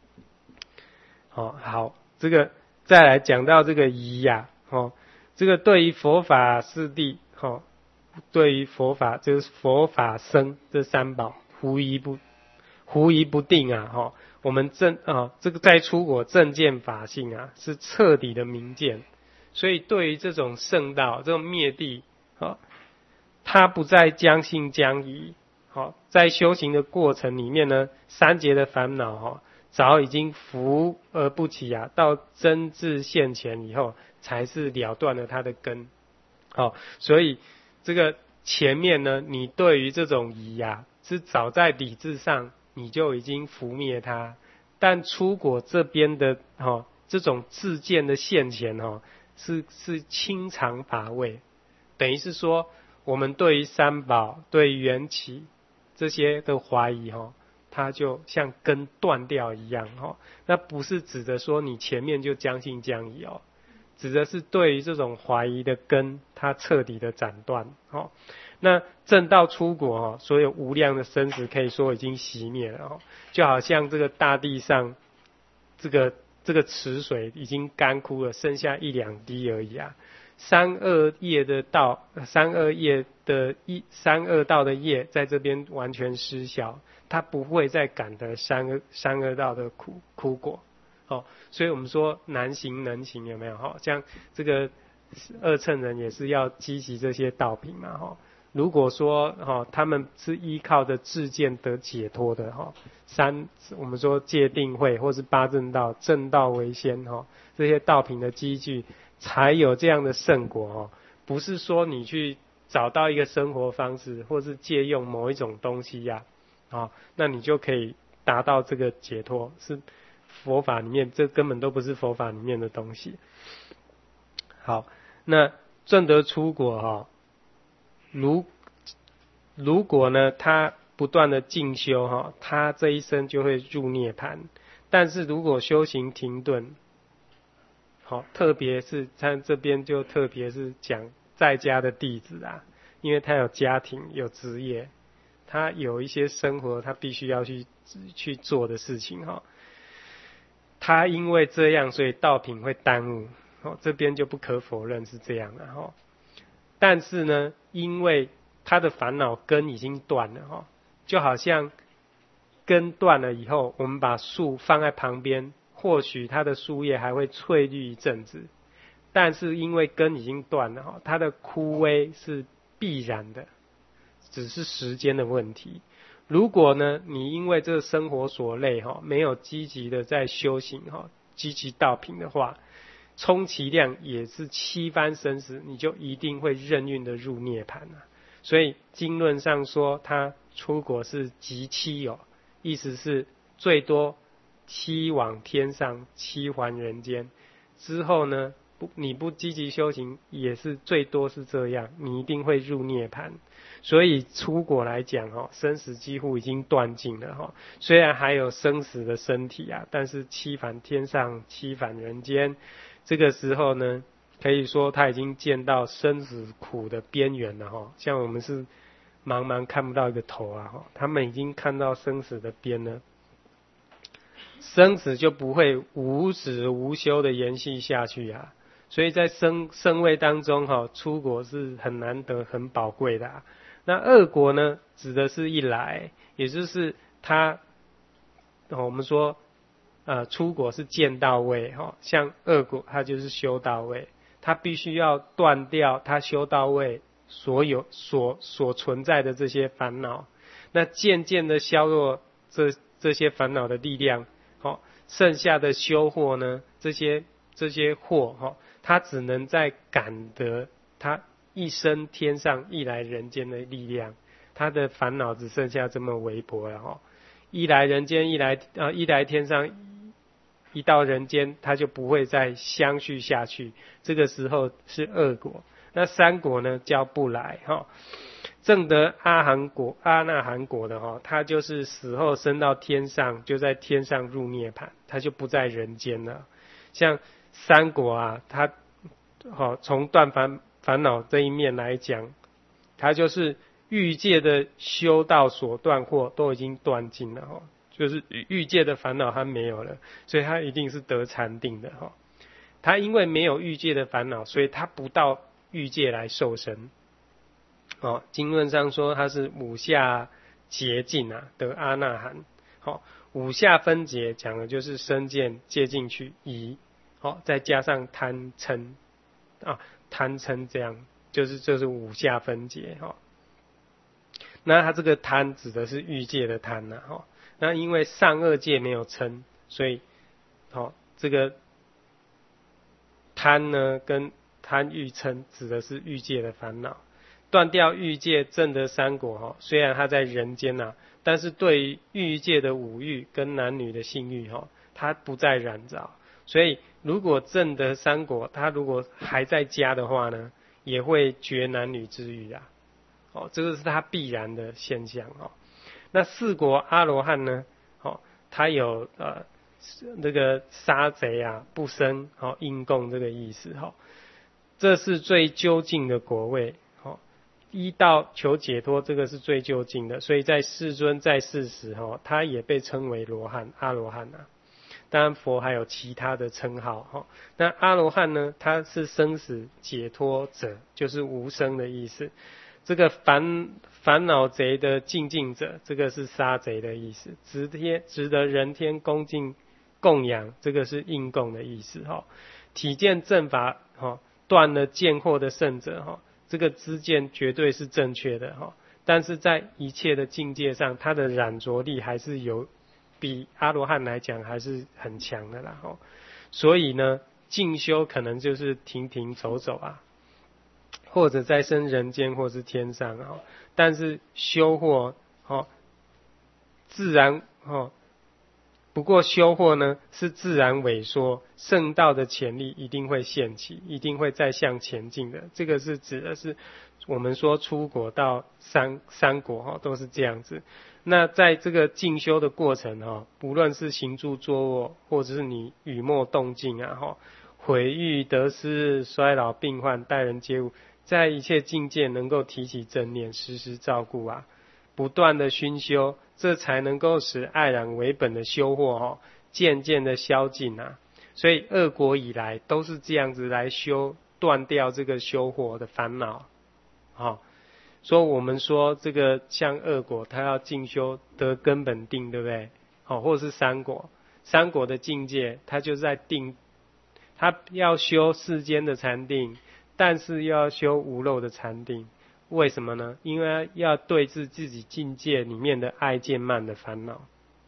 好，这个再来讲到这个疑这个对于佛法四谛对于佛法就是佛法僧这三宝狐疑不定啊我们这个在出国正见法性是彻底的明见，所以对于这种圣道这种灭地他不再将信将疑好，在修行的过程里面呢，三劫的烦恼早已经伏而不起啊，到真智现前以后，才是了断了它的根。所以这个前面呢，你对于这种疑是早在理智上你就已经伏灭它，但出果这边的这种自见的现前是清常乏味，等于是说我们对于三宝、对于缘起这些的怀疑它就像根断掉一样那不是指的说你前面就将信将疑指的是对于这种怀疑的根，它彻底的斩断那正道出果所有无量的生死可以说已经熄灭了就好像这个大地上这个池水已经干枯了，剩下一两滴而已三恶道的业在这边完全失效，它不会再感得三恶道的苦果所以我们说难行能行有没有像这个二乘人也是要积集这些道品嘛如果说他们是依靠着智见得解脱的我们说戒定慧或是八正道正道为先这些道品的积聚才有这样的圣果不是说你去找到一个生活方式或是借用某一种东西那你就可以达到这个解脱，是佛法里面这根本都不是佛法里面的东西。好，那证得出果如果呢他不断的进修他这一生就会入涅槃，但是如果修行停顿特别是他这边就特别是讲在家的弟子因为他有家庭有职业，他有一些生活他必须要去做的事情他因为这样所以道品会耽误这边就不可否认是这样的但是呢因为他的烦恼根已经断了就好像根断了以后我们把树放在旁边，或许它的树叶还会翠绿一阵子，但是因为根已经断了它的枯萎是必然的，只是时间的问题。如果呢你因为这个生活所累没有积极的在修行积极道品的话，充其量也是七番生死，你就一定会任运的入涅槃所以经论上说他出果是极七意思是最多七往天上，七还人间，之后呢你不积极修行也是最多是这样，你一定会入涅槃。所以出果来讲生死几乎已经断尽了虽然还有生死的身体但是七返天上，七返人间，这个时候呢可以说他已经见到生死苦的边缘了像我们是茫茫看不到一个头他们已经看到生死的边了，生死就不会无止无休的延续下去所以在生位当中出果是很难得很宝贵的那二果呢指的是一来，也就是他我们说出果是见到位像二果他就是修到位，他必须要断掉他修到位所存在的这些烦恼，那渐渐的削弱这些烦恼的力量剩下的修惑呢这些惑他只能在感得他一生天上一来人间的力量，他的烦恼只剩下这么微薄了一来人间一来天上，一到人间他就不会再相续下去，这个时候是二果。那三果呢叫不来证得阿那含果的他就是死后升到天上，就在天上入涅槃，他就不在人间了。像三果他从断烦恼这一面来讲，他就是欲界的修道所断惑都已经断尽了就是欲界的烦恼他没有了，所以他一定是得禅定的他因为没有欲界的烦恼，所以他不到欲界来受生经论上说他是五下劫尽得阿那含五下分劫讲的就是身见戒进去疑再加上贪嗔贪嗔，这样就是五下分劫那它这个贪指的是欲界的贪呐，哈。那因为上二界没有嗔，所以，这个贪呢跟贪欲嗔指的是欲界的烦恼。断掉欲界证得三果，虽然他在人间呐，但是对于欲界的五欲跟男女的性欲，他不再染着。所以如果证得三果，他如果还在家的话呢，也会绝男女之欲啊。这个是他必然的现象。那四果阿罗汉呢，他有那个杀贼啊、不生、应供这个意思。这是最究竟的果位。依道求解脱，这个是最究竟的，所以在世尊在世时，他也被称为罗汉、阿罗汉啊。当然佛还有其他的称号。那阿罗汉呢，他是生死解脱者，就是无生的意思。这个烦恼贼的精进者，这个是杀贼的意思。值得人天恭敬供养，这个是应供的意思。体见正法，断了见惑的圣者，这个知见绝对是正确的。但是在一切的境界上，他的染着力还是有比阿罗汉来讲还是很强的啦。所以呢，进修可能就是停停走走啊，或者在生人间或是天上。但是修惑自然不过修惑呢是自然萎缩，圣道的潜力一定会现起，一定会再向前进的。这个是指的是我们说出果到三果都是这样子。那在这个进修的过程不论是行住坐卧，或者是你语默动静啊，毁誉得失衰老病患待人接物，在一切境界能够提起正念，时时照顾啊，不断的熏修，这才能够使爱染为本的修惑渐渐的消尽啊。所以恶果以来都是这样子来修，断掉这个修惑的烦恼。说我们说这个像恶果，它要进修得根本定，对不对？或者是三果的境界，它就是在定，它要修世间的禅定，但是又要修无漏的禅定。为什么呢？因为要对治自己境界里面的爱见慢的烦恼。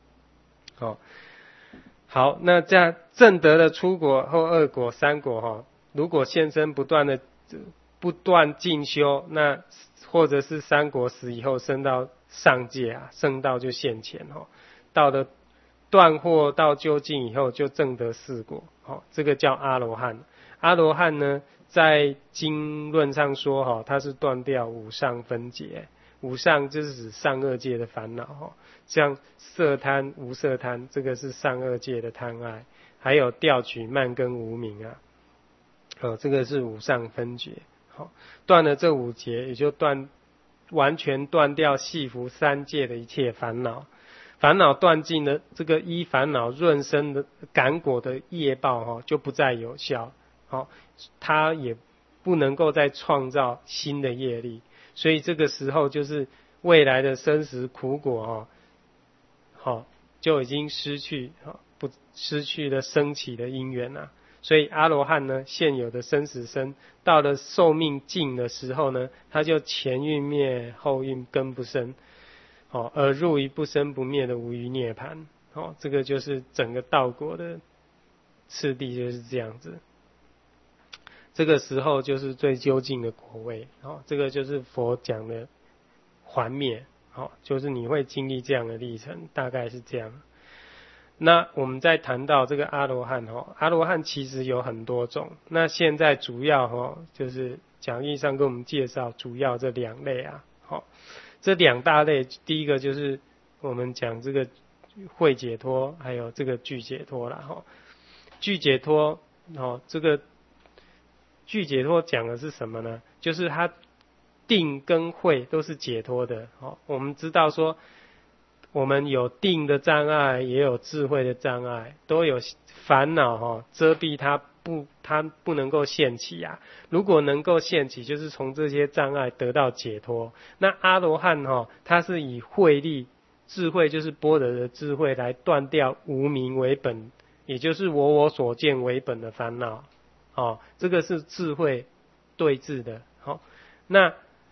好，那这样证得了初果后二果三果，如果现身不断进修，那或者是三果死以后升到上界啊，圣道就现前。到了断惑到究竟以后，就证得四果。这个叫阿罗汉。阿罗汉呢，在经论上说它是断掉五上分解。五上就是指上二界的烦恼，像色贪、无色贪，这个是上二界的贪爱，还有调取慢跟无明啊，这个是五上分解。断了这五劫，也就完全断掉系缚三界的一切烦恼。烦恼断尽了，这个依烦恼润生的感果的业报就不再有效。它也不能够再创造新的业力，所以这个时候就是未来的生死苦果就已经失去了升起的因缘啊。所以阿罗汉呢，现有的生死生，到了寿命尽的时候呢，他就前运灭，后运根不生，而入于不生不灭的无余涅槃。这个就是整个道果的次第就是这样子。这个时候就是最究竟的果位。这个就是佛讲的还灭，就是你会经历这样的历程，大概是这样。那我们再谈到这个阿罗汉，阿罗汉其实有很多种，那现在主要就是讲义上跟我们介绍主要这两类啊。这两大类，第一个就是我们讲这个慧解脱，还有这个具解脱啦。具解脱，这个具解脱讲的是什么呢？就是它定跟慧都是解脱的。我们知道说我们有定的障碍，也有智慧的障碍，都有烦恼遮蔽它不能够现起啊。如果能够现起，就是从这些障碍得到解脱。那阿罗汉他是以慧力智慧，就是般若的智慧来断掉无明为本，也就是我所见为本的烦恼。这个是智慧对治的。那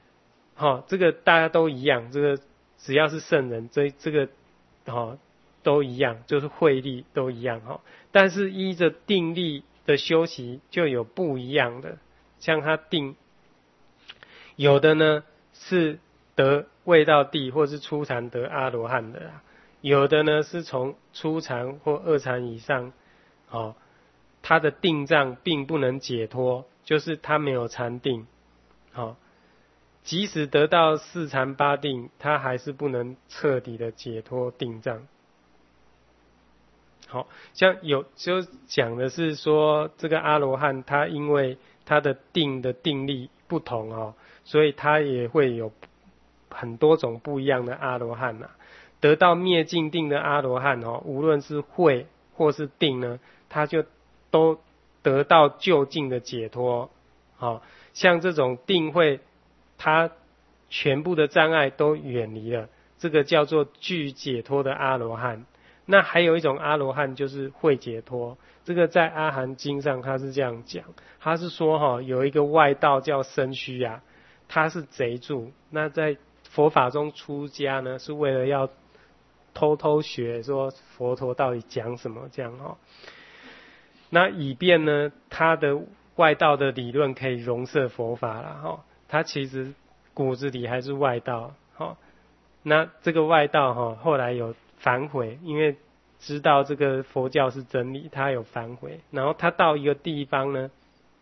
这个大家都一样，这个只要是圣人，这个都一样，就是慧力都一样但是依着定力的修习就有不一样的，像他定有的呢是得未到地或是初禅得阿罗汉的有的呢是从初禅或二禅以上他的定障并不能解脱，就是他没有禅定即使得到四禅八定，他还是不能彻底的解脱定障。像就讲的是说，这个阿罗汉他因为他的定力不同所以他也会有很多种不一样的阿罗汉得到灭尽定的阿罗汉无论是慧或是定呢，他就都得到究竟的解脱像这种定慧，他全部的障碍都远离了，这个叫做具解脱的阿罗汉。那还有一种阿罗汉就是慧解脱，这个在阿含经上他是这样讲，他是说有一个外道叫身虚他是贼住，那在佛法中出家呢，是为了要偷偷学说佛陀到底讲什么这样那以便呢他的外道的理论可以容摄佛法啦他其实骨子里还是外道那这个外道后来有反悔，因为知道这个佛教是真理，他有反悔，然后他到一个地方呢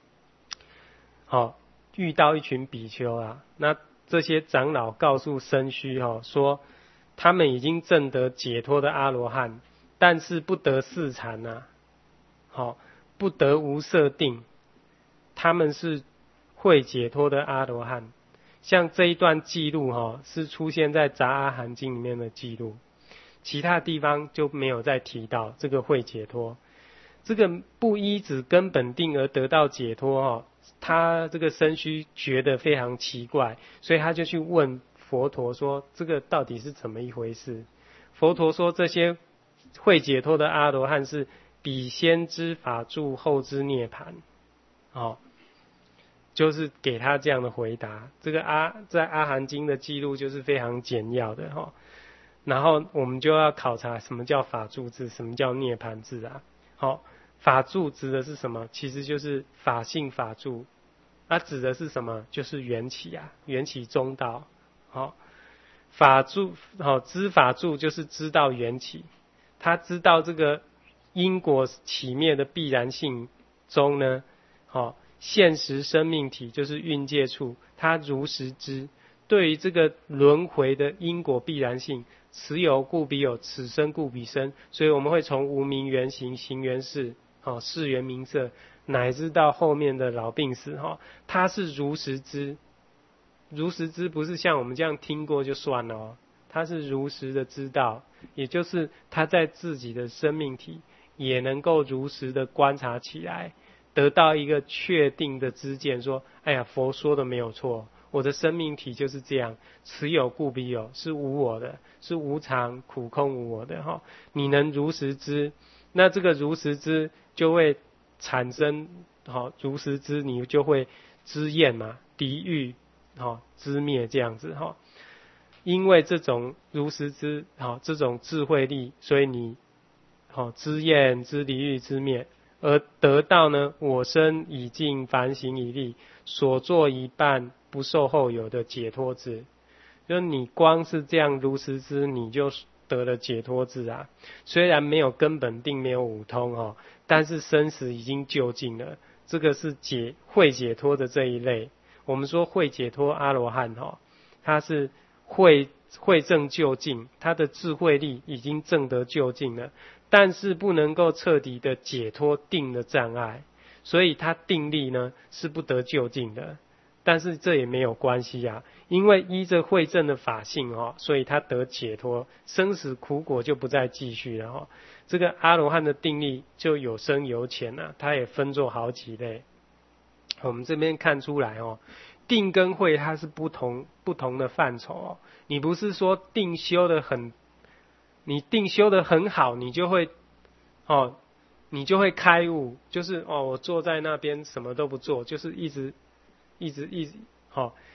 遇到一群比丘那这些长老告诉身虚说他们已经证得解脱的阿罗汉，但是不得四禅不得无色定，他们是会解脱的阿罗汉。像这一段记录是出现在杂阿含经里面的记录，其他地方就没有再提到这个会解脱。这个不依止根本定而得到解脱他这个身虚觉得非常奇怪，所以他就去问佛陀说这个到底是怎么一回事。佛陀说这些会解脱的阿罗汉是彼先知法住，后知涅盘就是给他这样的回答。这个在阿含经的记录就是非常简要的然后我们就要考察什么叫法住智，什么叫涅盘智法住指的是什么？其实就是法性法住，指的是什么？就是缘起缘起中道法住知法住就是知道缘起，他知道这个因果起灭的必然性中呢现实生命体就是蕴界处，他如实知。对于这个轮回的因果必然性，此有故彼有，此生故彼生，所以我们会从无明缘行，行缘事事缘名色，乃至到后面的老病死他是如实知。如实知不是像我们这样听过就算了他是如实的知道，也就是他在自己的生命体也能够如实的观察起来，得到一个确定的知见，说哎呀，佛说的没有错，我的生命体就是这样，此有故彼有，是无我的，是无常苦空无我的你能如实知，那这个如实知就会产生如实知，你就会知厌敌欲知灭这样子因为这种如实知这种智慧力，所以你知厌知离欲知灭，而得到呢我身已尽凡行已立，所作一半不受后有的解脱智。就你光是这样如实知，你就得了解脱智虽然没有根本定，没有五通但是生死已经究竟了，这个是会解脱的这一类。我们说会解脱阿罗汉他是会证究竟，他的智慧力已经证得究竟了，但是不能够彻底的解脱定的障碍，所以他定力呢是不得究竟的。但是这也没有关系因为依着慧证的法性所以他得解脱，生死苦果就不再继续了这个阿罗汉的定力就有深有浅它也分作好几类。我们这边看出来定跟慧它是不同的范畴你不是说定修的很好，你就会开悟，就是我坐在那边什么都不做，就是一直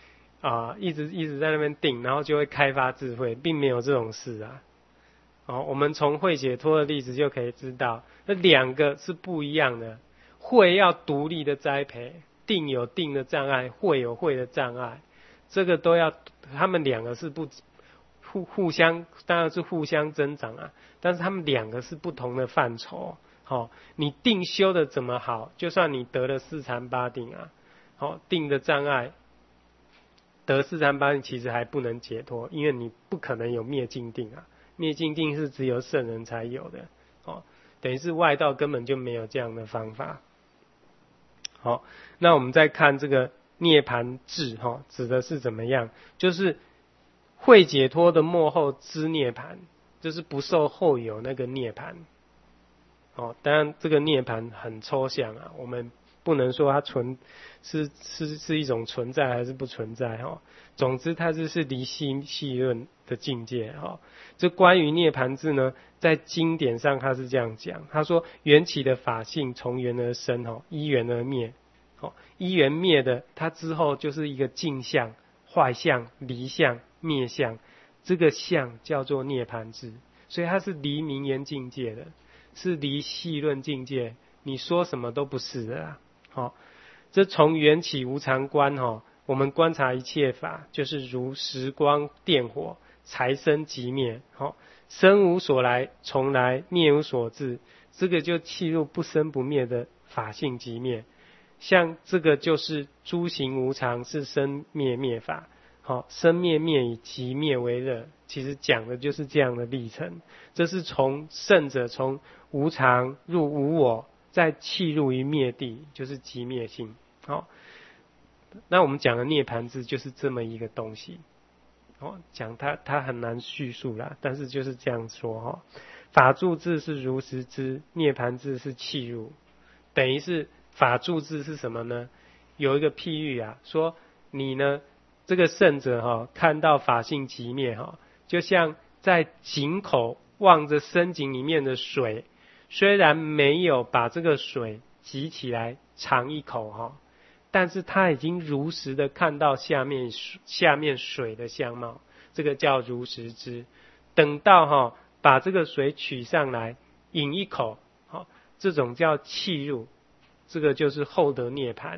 一直在那边定，然后就会开发智慧，并没有这种事啊。我们从慧解脱的例子就可以知道，那两个是不一样的。慧要独立的栽培，定有定的障碍，慧有慧的障碍，这个都要，他们两个是互相，当然是互相增长啊，但是他们两个是不同的范畴。你定修的怎么好，就算你得了四禅八定啊，定的障碍，得四禅八定其实还不能解脱，因为你不可能有灭尽定啊。灭尽定是只有圣人才有的，等于是外道根本就没有这样的方法。好，那我们再看这个涅盘智，指的是怎么样？就是慧解脱的末后之涅盘，就是不受后有那个涅盘。当然这个涅盘很抽象啊，我们不能说它是一种存在还是不存在。总之它就是离细论的境界。这关于涅盘智呢，在经典上他是这样讲，他说缘起的法性从缘而生，依缘而灭。依缘灭的，它之后就是一个净相、坏相、离相、灭相，这个相叫做涅盘智，所以它是离名言境界的，是离细论境界，你说什么都不是的啦。这从缘起无常观，我们观察一切法，就是如时光电火，财生即灭。生无所来，从来；灭无所至，这个就契入不生不灭的法性即灭。像这个就是诸行无常，是生灭灭法。生灭灭以即灭为乐，其实讲的就是这样的历程。这是从圣者从无常入无我，再契入于灭地，就是即灭性。那我们讲的涅盘智就是这么一个东西。讲它很难叙述啦，但是就是这样说。法住智是如实知，涅盘智是契入，等于是法住智是什么呢？有一个譬喻啊，说你呢这个圣者看到法性即灭，就像在井口望着深井里面的水，虽然没有把这个水挤起来尝一口，但是他已经如实的看到下面水的相貌，这个叫如实知。等到把这个水取上来饮一口，这种叫契入，这个就是后得涅盘。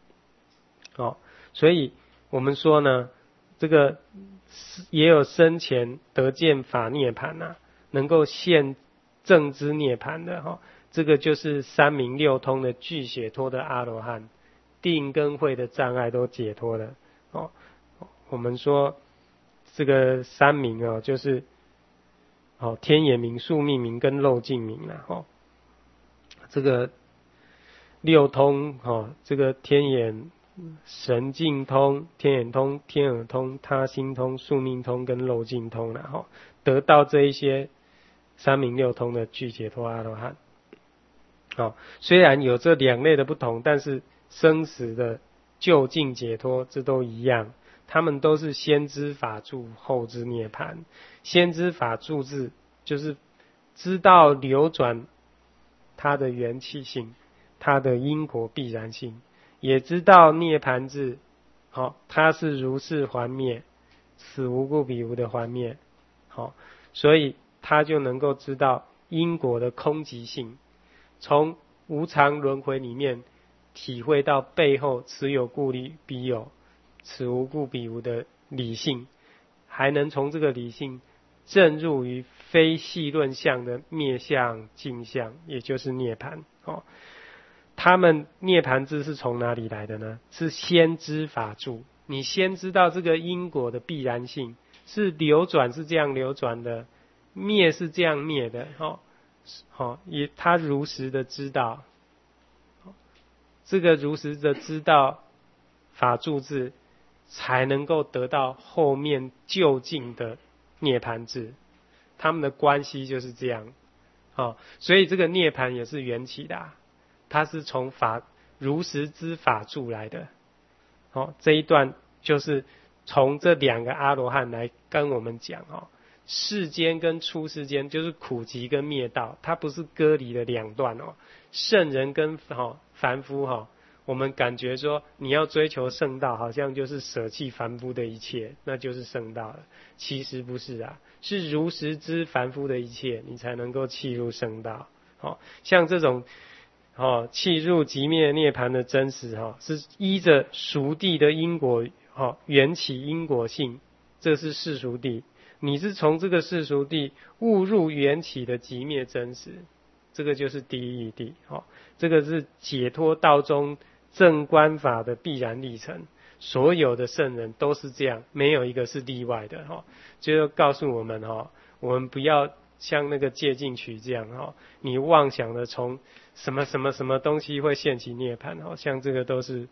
所以我们说呢，这个也有生前得见法涅盘啊，能够现正知涅盘的，这个就是三明六通的具解脱的阿罗汉，定跟慧的障碍都解脱了。我们说这个三明就是天眼明、宿命明跟漏尽明啦。这个六通这个天眼神境通、天眼通、天耳通、他心通、宿命通跟漏尽通啦，得到这一些三明六通的具解脱阿罗汉。虽然有这两类的不同，但是生死的究竟解脱这都一样，他们都是先知法住后知涅盘。先知法住智就是知道流转它的缘起性，它的因果必然性，也知道涅盘智它是如是还灭，此无故彼无的还灭。所以他就能够知道因果的空寂性，从无常轮回里面体会到背后此有故彼有，此无故彼无的理性，还能从这个理性证入于非细论相的灭相净相，也就是涅盘。他们涅盘智是从哪里来的呢？是先知法住，你先知道这个因果的必然性，是流转是这样流转的，灭是这样灭的，也他如实的知道，这个如实的知道法住智，才能够得到后面究竟的涅盘智。他们的关系就是这样。所以这个涅盘也是缘起的，它是从如实知法住来的。这一段就是从这两个阿罗汉来跟我们讲，世间跟出世间就是苦集跟灭道，它不是割离的两段。圣人跟凡夫我们感觉说你要追求圣道，好像就是舍弃凡夫的一切，那就是圣道了。其实不是啊，是如实知凡夫的一切，你才能够契入圣道。像这种契入寂灭涅槃的真实，是依着熟地的因果，缘起因果性，这是世俗地。你是从这个世俗地悟入缘起的寂灭真实，这个就是第一义谛。这个是解脱道中正观法的必然历程，所有的圣人都是这样，没有一个是例外的。就告诉我们，我们不要像那个戒禁曲这样，你妄想的从什么什么什么东西会现起涅槃，像这个都是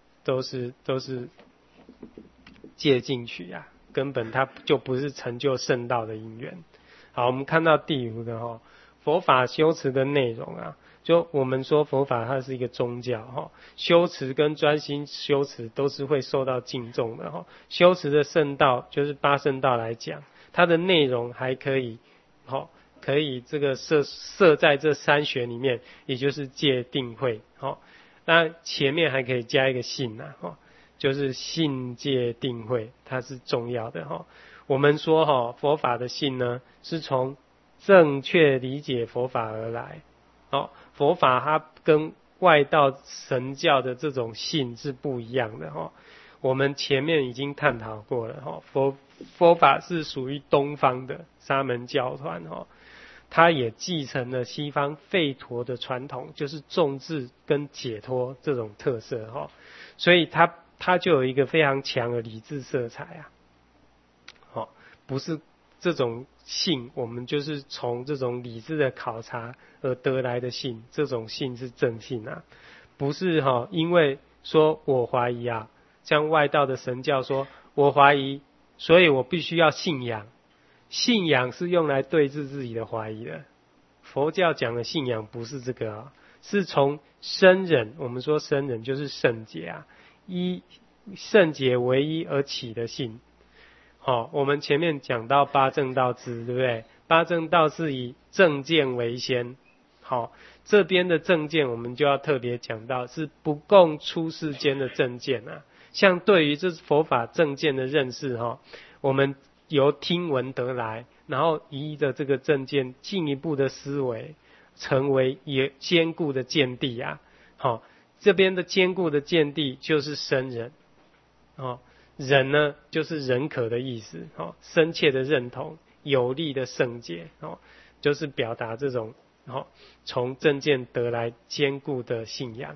戒禁曲啊，根本它就不是成就圣道的因缘。好，我们看到第五个佛法修持的内容啊，就我们说佛法它是一个宗教，修持跟专心修持都是会受到敬重的。修持的圣道就是八圣道来讲，它的内容还可以这个设在这三学里面，也就是戒定慧。那前面还可以加一个信啊，就是信戒定慧，它是重要的。我们说佛法的信呢，是从正确理解佛法而来。佛法它跟外道神教的这种信是不一样的。我们前面已经探讨过了，佛法是属于东方的沙门教团，它也继承了西方吠陀的传统，就是众智跟解脱这种特色，所以它就有一个非常强的理智色彩啊。不是这种信，我们就是从这种理智的考察而得来的信，这种信是正信啊，不是因为说我怀疑啊，像外道的神教说我怀疑，所以我必须要信仰。信仰是用来对治自己的怀疑的，佛教讲的信仰不是这个啊，是从生忍，我们说生忍就是圣解啊，依圣解为一而起的信。我们前面讲到八正道支，对不对？八正道是以正见为先。这边的正见我们就要特别讲到，是不共出世间的正见啊。像对于这佛法正见的认识，我们由听闻得来，然后依着这个正见进一步的思维，成为也坚固的见地啊。这边的坚固的见地就是生忍。忍呢，就是认可的意思，深切的认同，有力的圣解，就是表达这种从正见得来坚固的信仰。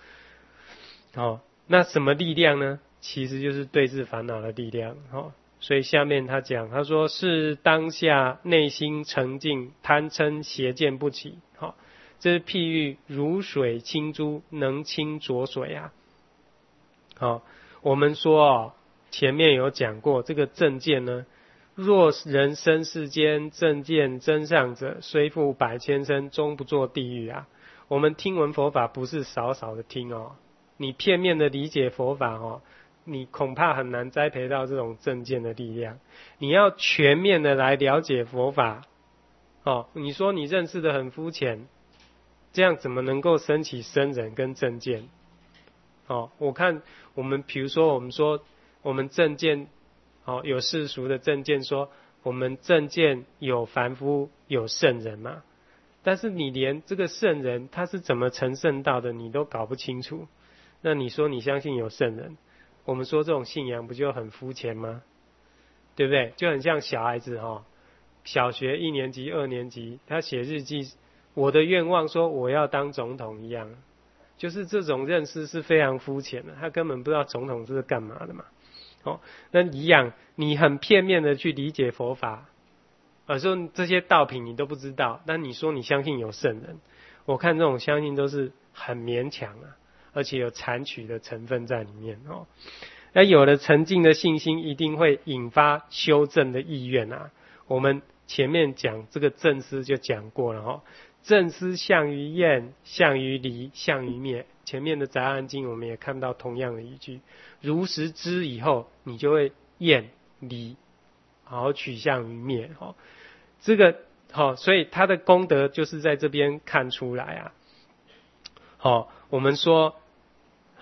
那什么力量呢？其实就是对治烦恼的力量。所以下面他讲，他说是当下内心澄净，贪嗔邪见不起。这是譬喻如水清珠，能清浊水啊。我们说前面有讲过，这个正见呢，若人生世间正见真上者，虽复百千生，终不作地狱啊。我们听闻佛法不是少少的听你片面的理解佛法你恐怕很难栽培到这种正见的力量。你要全面的来了解佛法你说你认识的很肤浅，这样怎么能够升起生忍跟正见？我看我们比如说我们正见有世俗的正见说我们正见有凡夫有圣人嘛，但是你连这个圣人他是怎么成圣道的你都搞不清楚，那你说你相信有圣人，我们说这种信仰不就很肤浅吗？对不对？就很像小孩子小学1年级2年级他写日记，我的愿望说我要当总统一样，就是这种认识是非常肤浅的，他根本不知道总统是干嘛的嘛。那一样，你很片面的去理解佛法，说这些道品你都不知道，但你说你相信有圣人，我看这种相信都是很勉强啊，而且有残取的成分在里面那有了沉静的信心，一定会引发修正的意愿啊。我们前面讲这个正思就讲过了正思向于厌，向于离，向于灭。前面的杂案经我们也看到同样的一句，如实知以后，你就会厌离，好取向于灭这个所以他的功德就是在这边看出来啊。我们说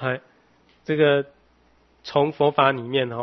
这个从佛法里面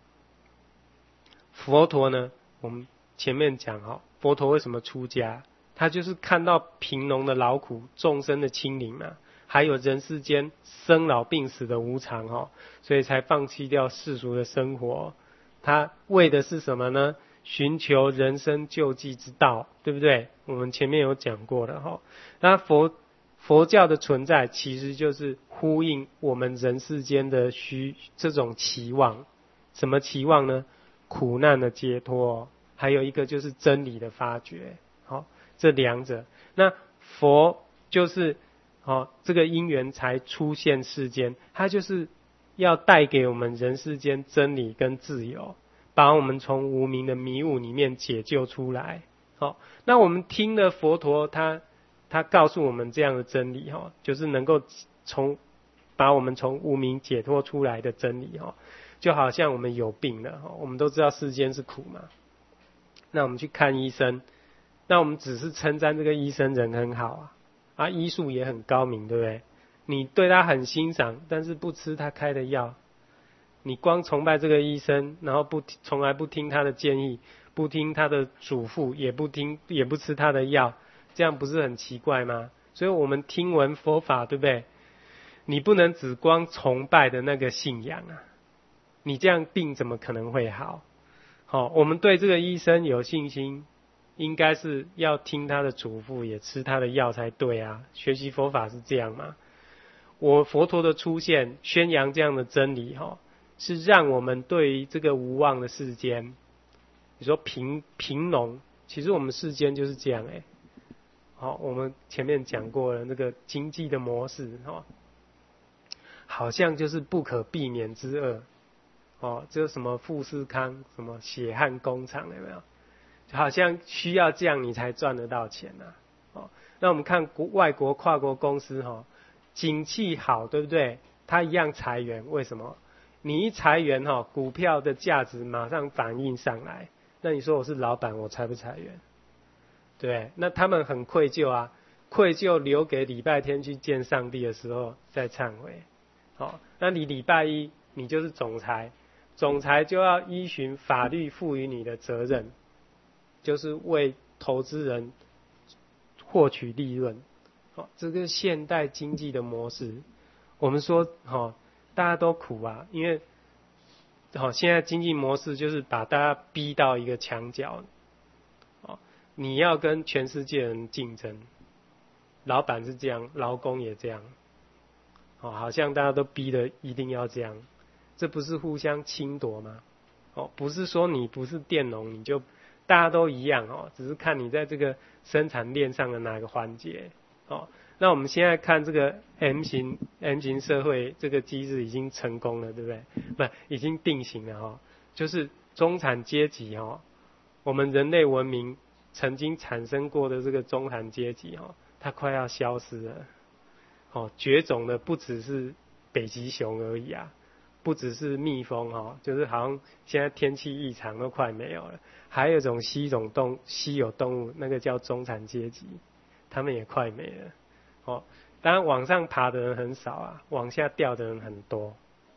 佛陀呢，我们前面讲佛陀为什么出家？他就是看到贫农的劳苦、众生的清灵嘛，还有人世间生老病死的无常所以才放弃掉世俗的生活。他为的是什么呢？寻求人生救济之道，对不对？我们前面有讲过的那佛教的存在其实就是呼应我们人世间的这种期望。什么期望呢？苦难的解脱，还有一个就是真理的发掘。这两者，那佛就是这个因缘才出现世间，它就是要带给我们人世间真理跟自由，把我们从无明的迷雾里面解救出来。那我们听了佛陀他告诉我们这样的真理就是能够把我们从无明解脱出来的真理就好像我们有病了我们都知道世间是苦嘛，那我们去看医生，那我们只是称赞这个医生人很好医术也很高明，对不对？你对他很欣赏，但是不吃他开的药，你光崇拜这个医生，然后从来不听他的建议，不听他的嘱咐，也不吃他的药，这样不是很奇怪吗？所以我们听闻佛法，对不对？你不能只光崇拜的那个信仰你这样病怎么可能会好？我们对这个医生有信心，应该是要听他的嘱咐，也吃他的药才对学习佛法是这样嘛。佛陀的出现宣扬这样的真理是让我们对于这个无望的世间，你说贫农，其实我们世间就是这样我们前面讲过了那个经济的模式好像就是不可避免之恶就什么富士康什么血汗工厂，有没有？就好像需要这样你才赚得到钱那我们看外国跨国公司景气好，对不对？它一样裁员，为什么？你一裁员股票的价值马上反应上来，那你说我是老板，我裁不裁员？对，那他们很愧疚愧疚留给礼拜天去见上帝的时候再忏悔那你礼拜一你就是总裁就要依循法律赋予你的责任，就是为投资人获取利润这个现代经济的模式，我们说大家都苦因为现在经济模式就是把大家逼到一个墙角你要跟全世界人竞争，老板是这样，劳工也这样好像大家都逼得一定要这样，这不是互相侵夺吗？不是说你不是佃农你就大家都一样只是看你在这个生产链上的哪个环节那我们现在看这个 M 型社会这个机制已经成功了，对不对？不，已经定型了就是中产阶级我们人类文明曾经产生过的这个中产阶级它快要消失了绝种的不只是北极熊而已不只是蜜蜂就是好像现在天气异常都快没有了，还有一种稀有动物，那个叫中产阶级，他们也快没了当然往上爬的人很少往下掉的人很多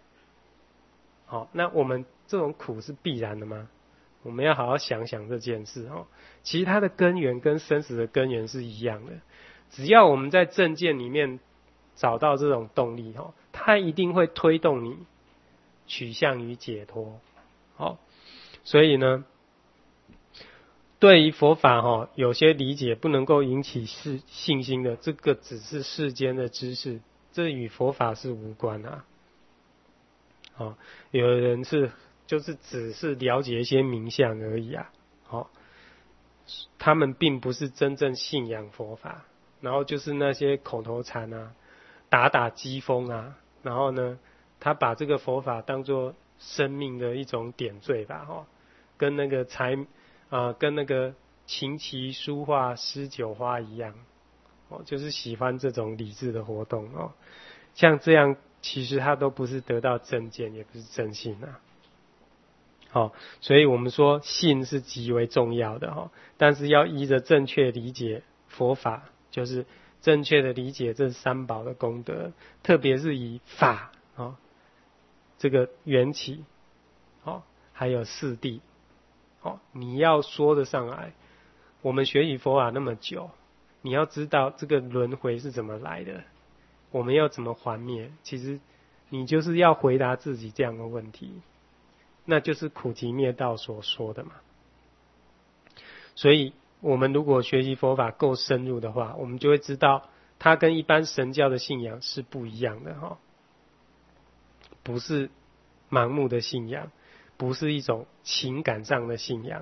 那我们这种苦是必然的吗？我们要好好想想这件事其实它的根源跟生死的根源是一样的，只要我们在正见里面找到这种动力它一定会推动你取向于解脱所以呢对于佛法有些理解不能够引起信心的，这个只是世间的知识，这与佛法是无关有的人就是只是了解一些名相而已他们并不是真正信仰佛法，然后就是那些口头禅打击风然后呢他把这个佛法当作生命的一种点缀吧跟那个跟那个琴棋书画诗酒花一样就是喜欢这种理智的活动像这样其实他都不是得到正见，也不是正信所以我们说信是极为重要的但是要依着正确理解佛法，就是正确的理解这三宝的功德，特别是以法这个缘起，还有四谛，你要说得上来。我们学习佛法那么久，你要知道这个轮回是怎么来的，我们要怎么还灭，其实你就是要回答自己这样的问题，那就是苦集灭道所说的嘛。所以我们如果学习佛法够深入的话，我们就会知道它跟一般神教的信仰是不一样的，不是盲目的信仰，不是一种情感上的信仰。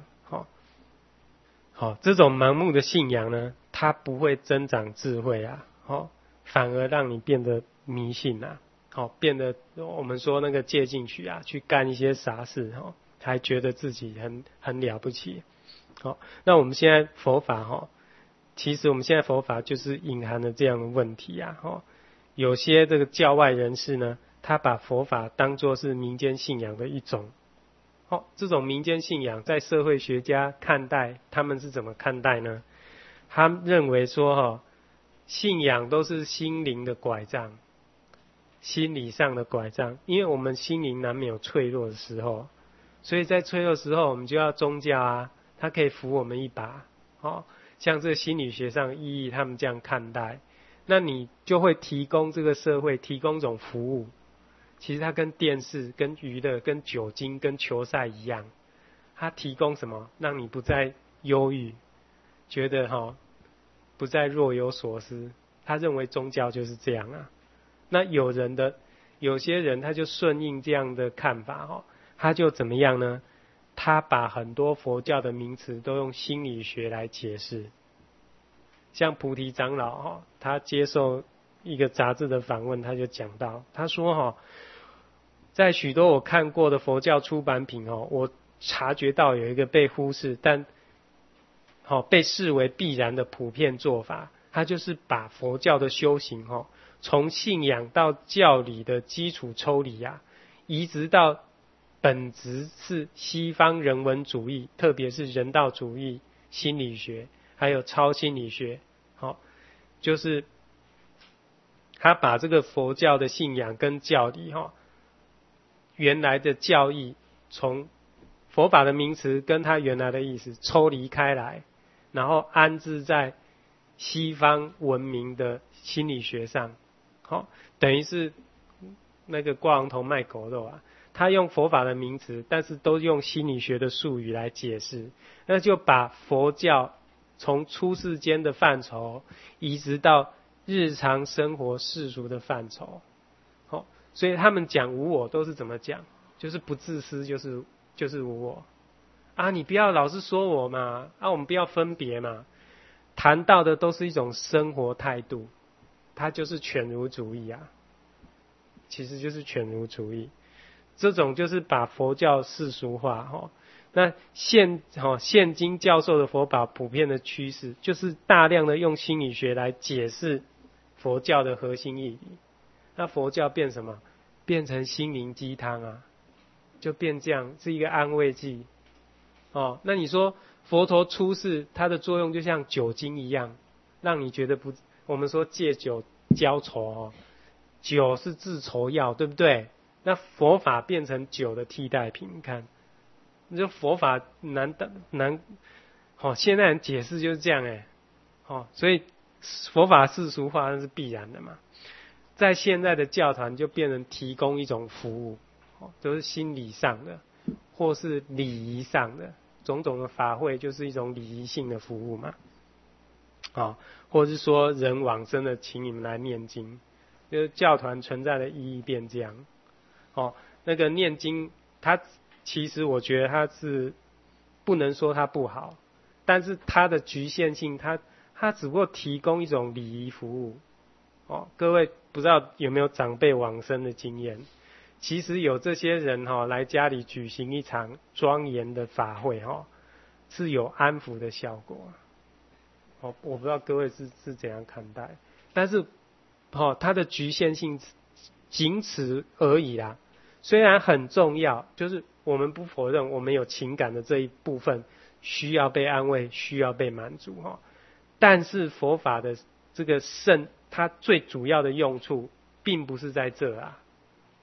这种盲目的信仰呢，它不会增长智慧啊，反而让你变得迷信啊，变得我们说那个借进去啊，去干一些傻事，还觉得自己很了不起。那我们现在佛法，其实我们现在佛法就是隐含了这样的问题啊。有些这个教外人士呢，他把佛法当作是民间信仰的一种。这种民间信仰在社会学家看待，他们是怎么看待呢？他认为说，信仰都是心灵的拐杖，心理上的拐杖，因为我们心灵难免有脆弱的时候，所以在脆弱的时候我们就要宗教啊，它可以扶我们一把。像这个心理学上意义他们这样看待，那你就会提供这个社会提供一种服务。其实它跟电视、跟娱乐、跟酒精、跟球赛一样，它提供什么？让你不再忧郁，觉得不再若有所思。他认为宗教就是这样啊。那有些人他就顺应这样的看法，他就怎么样呢？他把很多佛教的名词都用心理学来解释。像菩提长老，他接受一个杂志的访问，他就讲到，他说在许多我看过的佛教出版品，我察觉到有一个被忽视但被视为必然的普遍做法，它就是把佛教的修行从信仰到教理的基础抽离啊，移植到本质是西方人文主义，特别是人道主义、心理学还有超心理学，就是他把这个佛教的信仰跟教理原来的教义，从佛法的名词跟他原来的意思抽离开来，然后安置在西方文明的心理学上，等于是那个挂羊头卖狗肉啊。他用佛法的名词，但是都用心理学的术语来解释，那就把佛教从出世间的范畴移植到日常生活世俗的范畴。所以他们讲无我都是怎么讲？就是不自私，就是无我啊！你不要老是说我嘛，我们不要分别嘛。谈到的都是一种生活态度，它就是犬儒主义啊，其实就是犬儒主义。这种就是把佛教世俗化。那现今教授的佛法普遍的趋势，就是大量的用心理学来解释佛教的核心义理。那佛教变什么？变成心灵鸡汤啊，就变这样，是一个安慰剂。那你说佛陀出世，它的作用就像酒精一样，让你觉得不，我们说借酒浇愁，酒是治愁药，对不对？那佛法变成酒的替代品，你看，你说佛法难，现在人解释就是这样所以佛法世俗化那是必然的嘛。在现在的教团就变成提供一种服务，都是心理上的或是礼仪上的，种种的法会就是一种礼仪性的服务嘛。或是说人往生的请你们来念经，就是教团存在的意义变这样。那个念经，它其实我觉得它是不能说它不好，但是它的局限性，它只不过提供一种礼仪服务。各位不知道有没有长辈往生的经验？其实有这些人来家里举行一场庄严的法会是有安抚的效果。我不知道各位是怎样看待，但是它的局限性仅此而已啦。虽然很重要，就是我们不否认我们有情感的这一部分需要被安慰，需要被满足但是佛法的这个它最主要的用处并不是在这啊。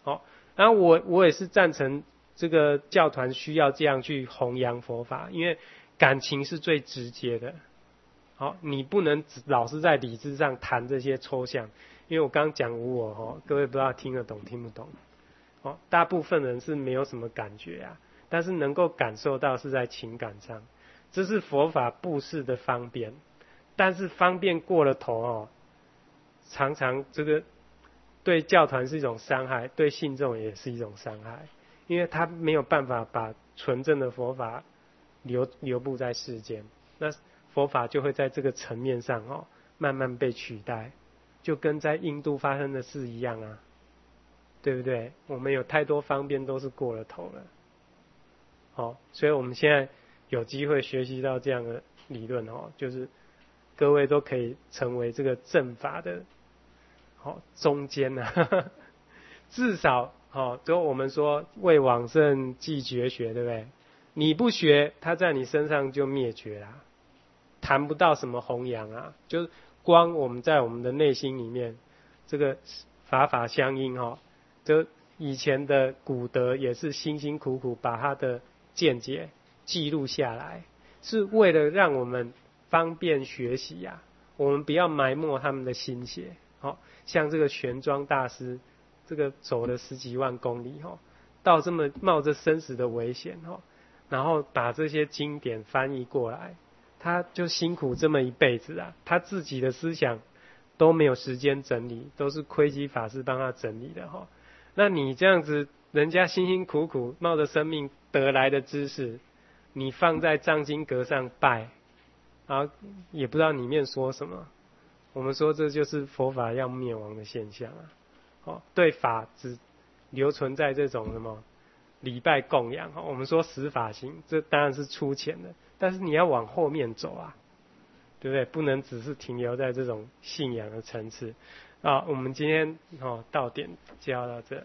好，然后我也是赞成这个教团需要这样去弘扬佛法，因为感情是最直接的。好，你不能老是在理智上谈这些抽象，因为我刚刚讲无我各位不知道听得懂听不懂。大部分人是没有什么感觉啊，但是能够感受到是在情感上，这是佛法布施的方便，但是方便过了头常常这个对教团是一种伤害，对信众也是一种伤害，因为他没有办法把纯正的佛法流布在世间，那佛法就会在这个层面上慢慢被取代，就跟在印度发生的事一样啊。对不对？我们有太多方便都是过了头了，所以我们现在有机会学习到这样的理论就是各位都可以成为这个正法的中间啊，至少就我们说未往圣继绝学，对不对？你不学，它在你身上就灭绝啦，谈不到什么弘扬啊，就是光我们在我们的内心里面，这个法法相应就以前的古德也是辛辛苦苦把他的见解记录下来，是为了让我们方便学习啊，我们不要埋没他们的心血。像这个玄奘大师，这个走了10几万公里到这么冒着生死的危险然后把这些经典翻译过来，他就辛苦这么一辈子啊，他自己的思想都没有时间整理，都是窥基法师帮他整理的那你这样子，人家辛辛苦苦冒着生命得来的知识，你放在藏经阁上拜，然后也不知道里面说什么。我们说这就是佛法要灭亡的现象啊！对法只留存在这种什么礼拜供养我们说十法行，这当然是粗浅的，但是你要往后面走啊，对不对？不能只是停留在这种信仰的层次啊！我们今天到点教到这。